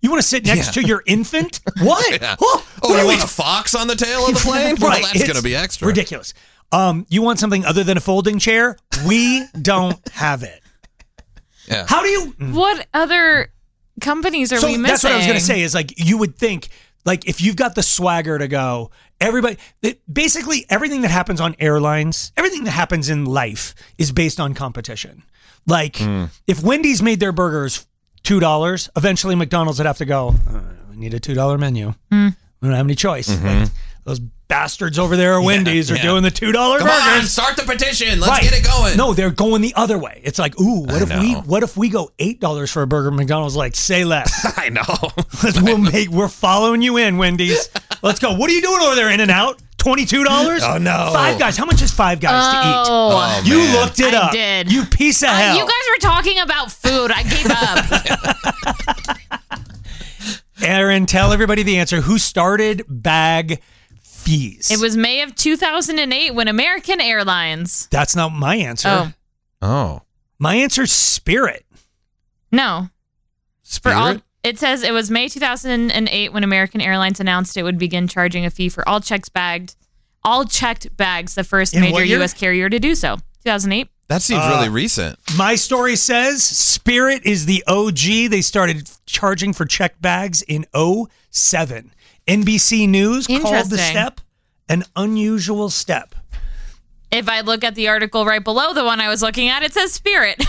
You want to sit next Yeah. to your infant? What? Yeah. Oh, Oh, what you are we want a fox on the tail of the plane? Well, Right, that's it's going to be extra. Ridiculous. Um, you want something other than a folding chair? We don't have it. Yeah. How do you? What other companies are so we missing? that's what I was going to say. Is like you would think, like if you've got the swagger to go, everybody. It, basically, everything that happens on airlines, everything that happens in life is based on competition. Like if Wendy's made their burgers two dollars, eventually McDonald's would have to go. Uh, we need a two dollar menu. Mm. We don't have any choice. Mm-hmm. Like, those bastards over there at Wendy's yeah. are doing the two dollar Come burgers. on, start the petition. Let's Right. get it going. No, they're going the other way. It's like, ooh, what I if we know. what if we go eight dollars for a burger? McDonald's like, say less. I know. Let's, we'll make we're following you in, Wendy's. Let's go. What are you doing over there, In and Out? Twenty-two dollars? Oh, no. Five Guys. How much is Five Guys to eat? Oh, You man. looked it I up. did. You piece of Uh, hell. you guys were talking about food. I gave up. Aaron, tell everybody the answer. Who started bag fees? It was May of two thousand eight when American Airlines. That's not my answer. Oh. Oh. My answer's Spirit. No. Spirit? For all, it says it was May two thousand eight when American Airlines announced it would begin charging a fee for all checks bagged, all checked bags, the first In what major year? U S carrier to do so. two thousand eight. That seems Uh, really recent. My story says Spirit is the O G. They started charging for checked bags in oh seven. N B C News called the Interesting. step an unusual step. If I look at the article right below the one I was looking at, it says Spirit.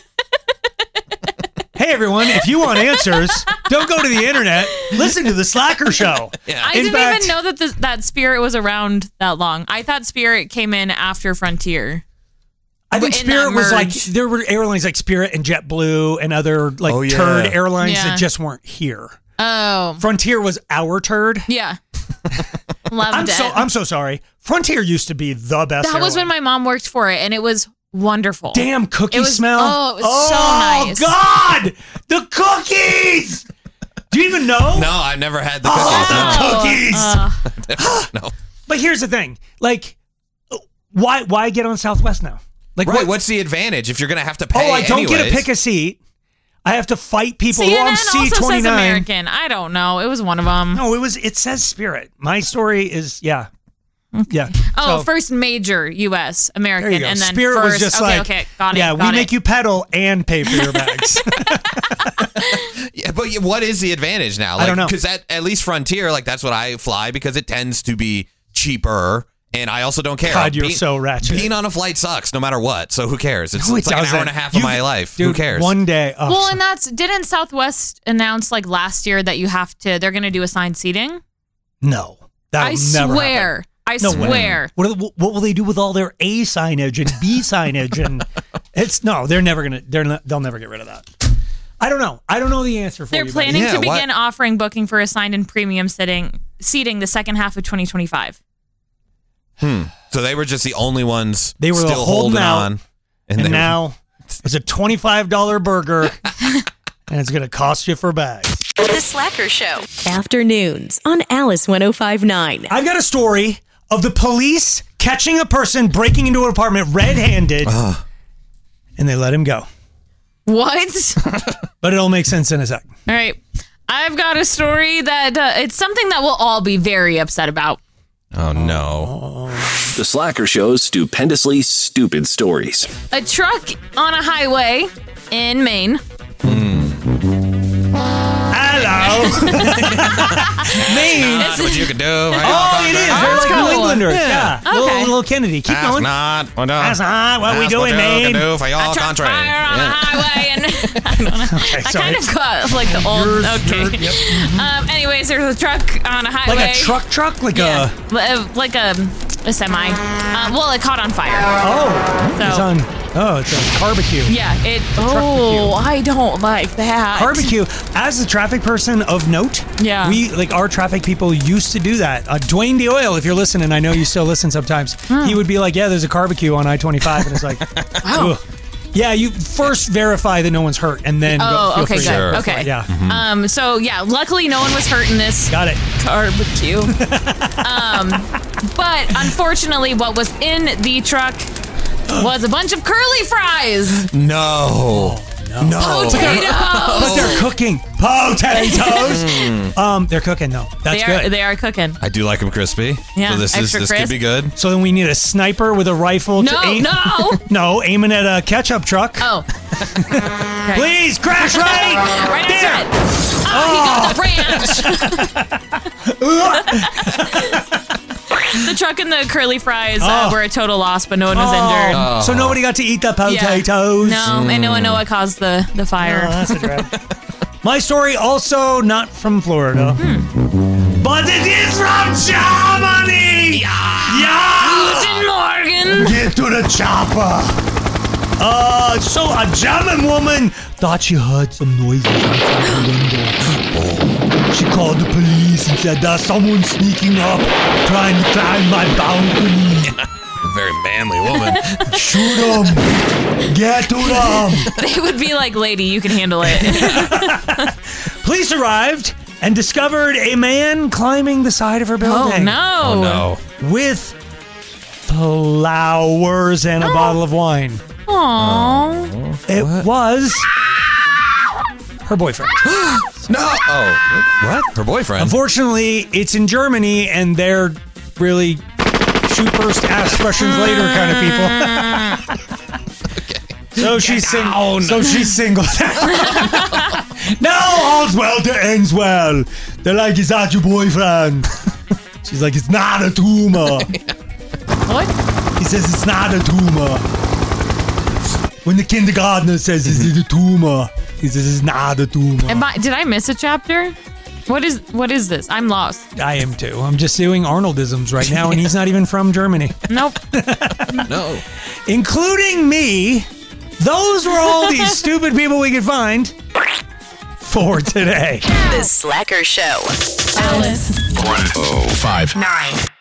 Hey, everyone, if you want answers, don't go to the internet. Listen to the Slacker Show. I In didn't fact- even know that the, that Spirit was around that long. I thought Spirit came in after Frontier. I think in that Spirit was like, merge. there were airlines like Spirit and JetBlue and other like Oh, yeah. turd airlines Yeah. that just weren't here. Oh, Frontier was our turd. yeah. Loved I'm it. so I'm so sorry. Frontier used to be the best. that was when airline. my mom worked for it, and it was wonderful. Damn cookie It was- smell. oh, it was oh, so nice. God, the cookies. Do you even know? No, I've never had the Oh, cookies. the cookies. Uh, no. But here's the thing, like, why why get on Southwest now? Like, Right. what- What's the advantage if you're going to have to pay oh, I don't get to anyways? pick a seat. I have to fight people. C N N oh, I'm C also says twenty-nine. American. I don't know. It was one of them. No, it was. It says Spirit. My story is yeah, yeah. Oh, So, first major U S American, there you go. and then Spirit first. was just okay, like, okay, got it. yeah, got we it. make you pedal and pay for your bags. Yeah, but what is the advantage now? Like, I don't know. Because at, at least Frontier, like that's what I fly because it tends to be cheaper. And I also don't care. God, you're Being- so ratchet. Being on a flight sucks no matter what. So who cares? It's, No, it it's like an hour doesn't. and a half You- of my life. Dude, who cares? One day. Oh, Well, so- and that's didn't Southwest announce like last year that you have to? They're going to do assigned seating. no, that'll I never swear. happen. I No way. swear. What, are the- what will they do with all their A signage and B signage? And it's no, they're never gonna. They're not, they'll never get rid of that. I don't know. I don't know the answer for They're you. planning Yeah, to what- begin offering booking for assigned and premium sitting seating the second half of twenty twenty-five. Hmm. So they were just the only ones They were still holding holding out, on. And, they were- now it's a twenty-five dollar burger, and it's gonna cost you for bags. The Slacker Show. Afternoons on Alice one oh five point nine. I've got a story of the police catching a person breaking into an apartment red-handed, and they let him go. What? But it'll make sense in a sec. All right. I've got a story that uh, it's something that we'll all be very upset about. Oh, no. The Slacker Show's stupendously stupid stories. A truck on a highway in Maine. Hello. Maine. That's what you can do. Right? Oh, it is. They're like New Englanders. Yeah. Okay. Little, little Kennedy. Keep That's going. not what, uh, That's not what we that's do in you Maine. can do for your A truck country. fire on Yeah. a highway, and I don't know. Okay, I sorry. kind of got like the old. Yours, okay. your- yep. Um. Anyways, there's a truck on a highway. Like a truck truck? Like Yeah. a... Li- Like a, a semi. Um, well, it caught on fire. Oh. So- It's on... Oh, it's a barbecue. Yeah. It. Oh, I don't like that. Barbecue. As a traffic person of note, Yeah. we like our traffic people used to do that. Uh, Dwayne DeOil, if you're listening, I know you still listen sometimes. He would be like, "Yeah, there's a barbecue on I twenty-five," and it's like, Wow. ugh. Yeah, you first verify that no one's hurt, and then Oh, go, feel okay, free good. to go for Okay. it. Yeah, Um. So yeah, luckily no one was hurt in this got it. barbecue. um. But unfortunately, what was in the truck was a bunch of curly fries. No. No. No. No. But they're, but they're cooking potatoes. Mm. um, they're cooking though. That's they are, good. They are cooking. I do like them crispy. Yeah, So this is extra this could crisp. be good. So then we need a sniper with a rifle No, to aim. no. no, aiming at a ketchup truck. Oh. Okay. Please crash right. Right next there. to it. Oh, he got the ranch. The truck and the curly fries uh, Oh. were a total loss, but no one was Oh. injured. Oh. So nobody got to eat the Yeah. potatoes. No, and no one know what caused the, the fire. Oh, that's a drag. My story also not from Florida, but it is from Germany. Yeah. Guten Morgen. Get to the chopper. Uh, so a German woman thought she heard some noises outside the window. Oh. She called the police and said, "There's someone sneaking up, trying to climb my balcony." A very manly woman. Shoot them. Get to them. They would be like, lady, you can handle it. Police arrived and discovered a man climbing the side of her Oh, building. no. Oh no. With flowers and a bottle of wine. Aww. It What? was her boyfriend. No. Oh, what? Her boyfriend. Unfortunately, it's in Germany, and they're really shoot first, ask questions later kind of people. So she's single. So she's single. No, all's well that ends well. They're like, "Is that your boyfriend?" She's like, "It's not a tumor." What? He says it's not a tumor. When the kindergartner says, "Is it a tumor?" He says it's not a tumor. Am I, did I miss a chapter? What is what is this? I'm lost. I am too. I'm just doing Arnoldisms right now, and he's not even from Germany. Nope. No. Including me. Those were all these stupid people we could find for today. The Slacker Show. Alice. one oh five Nine.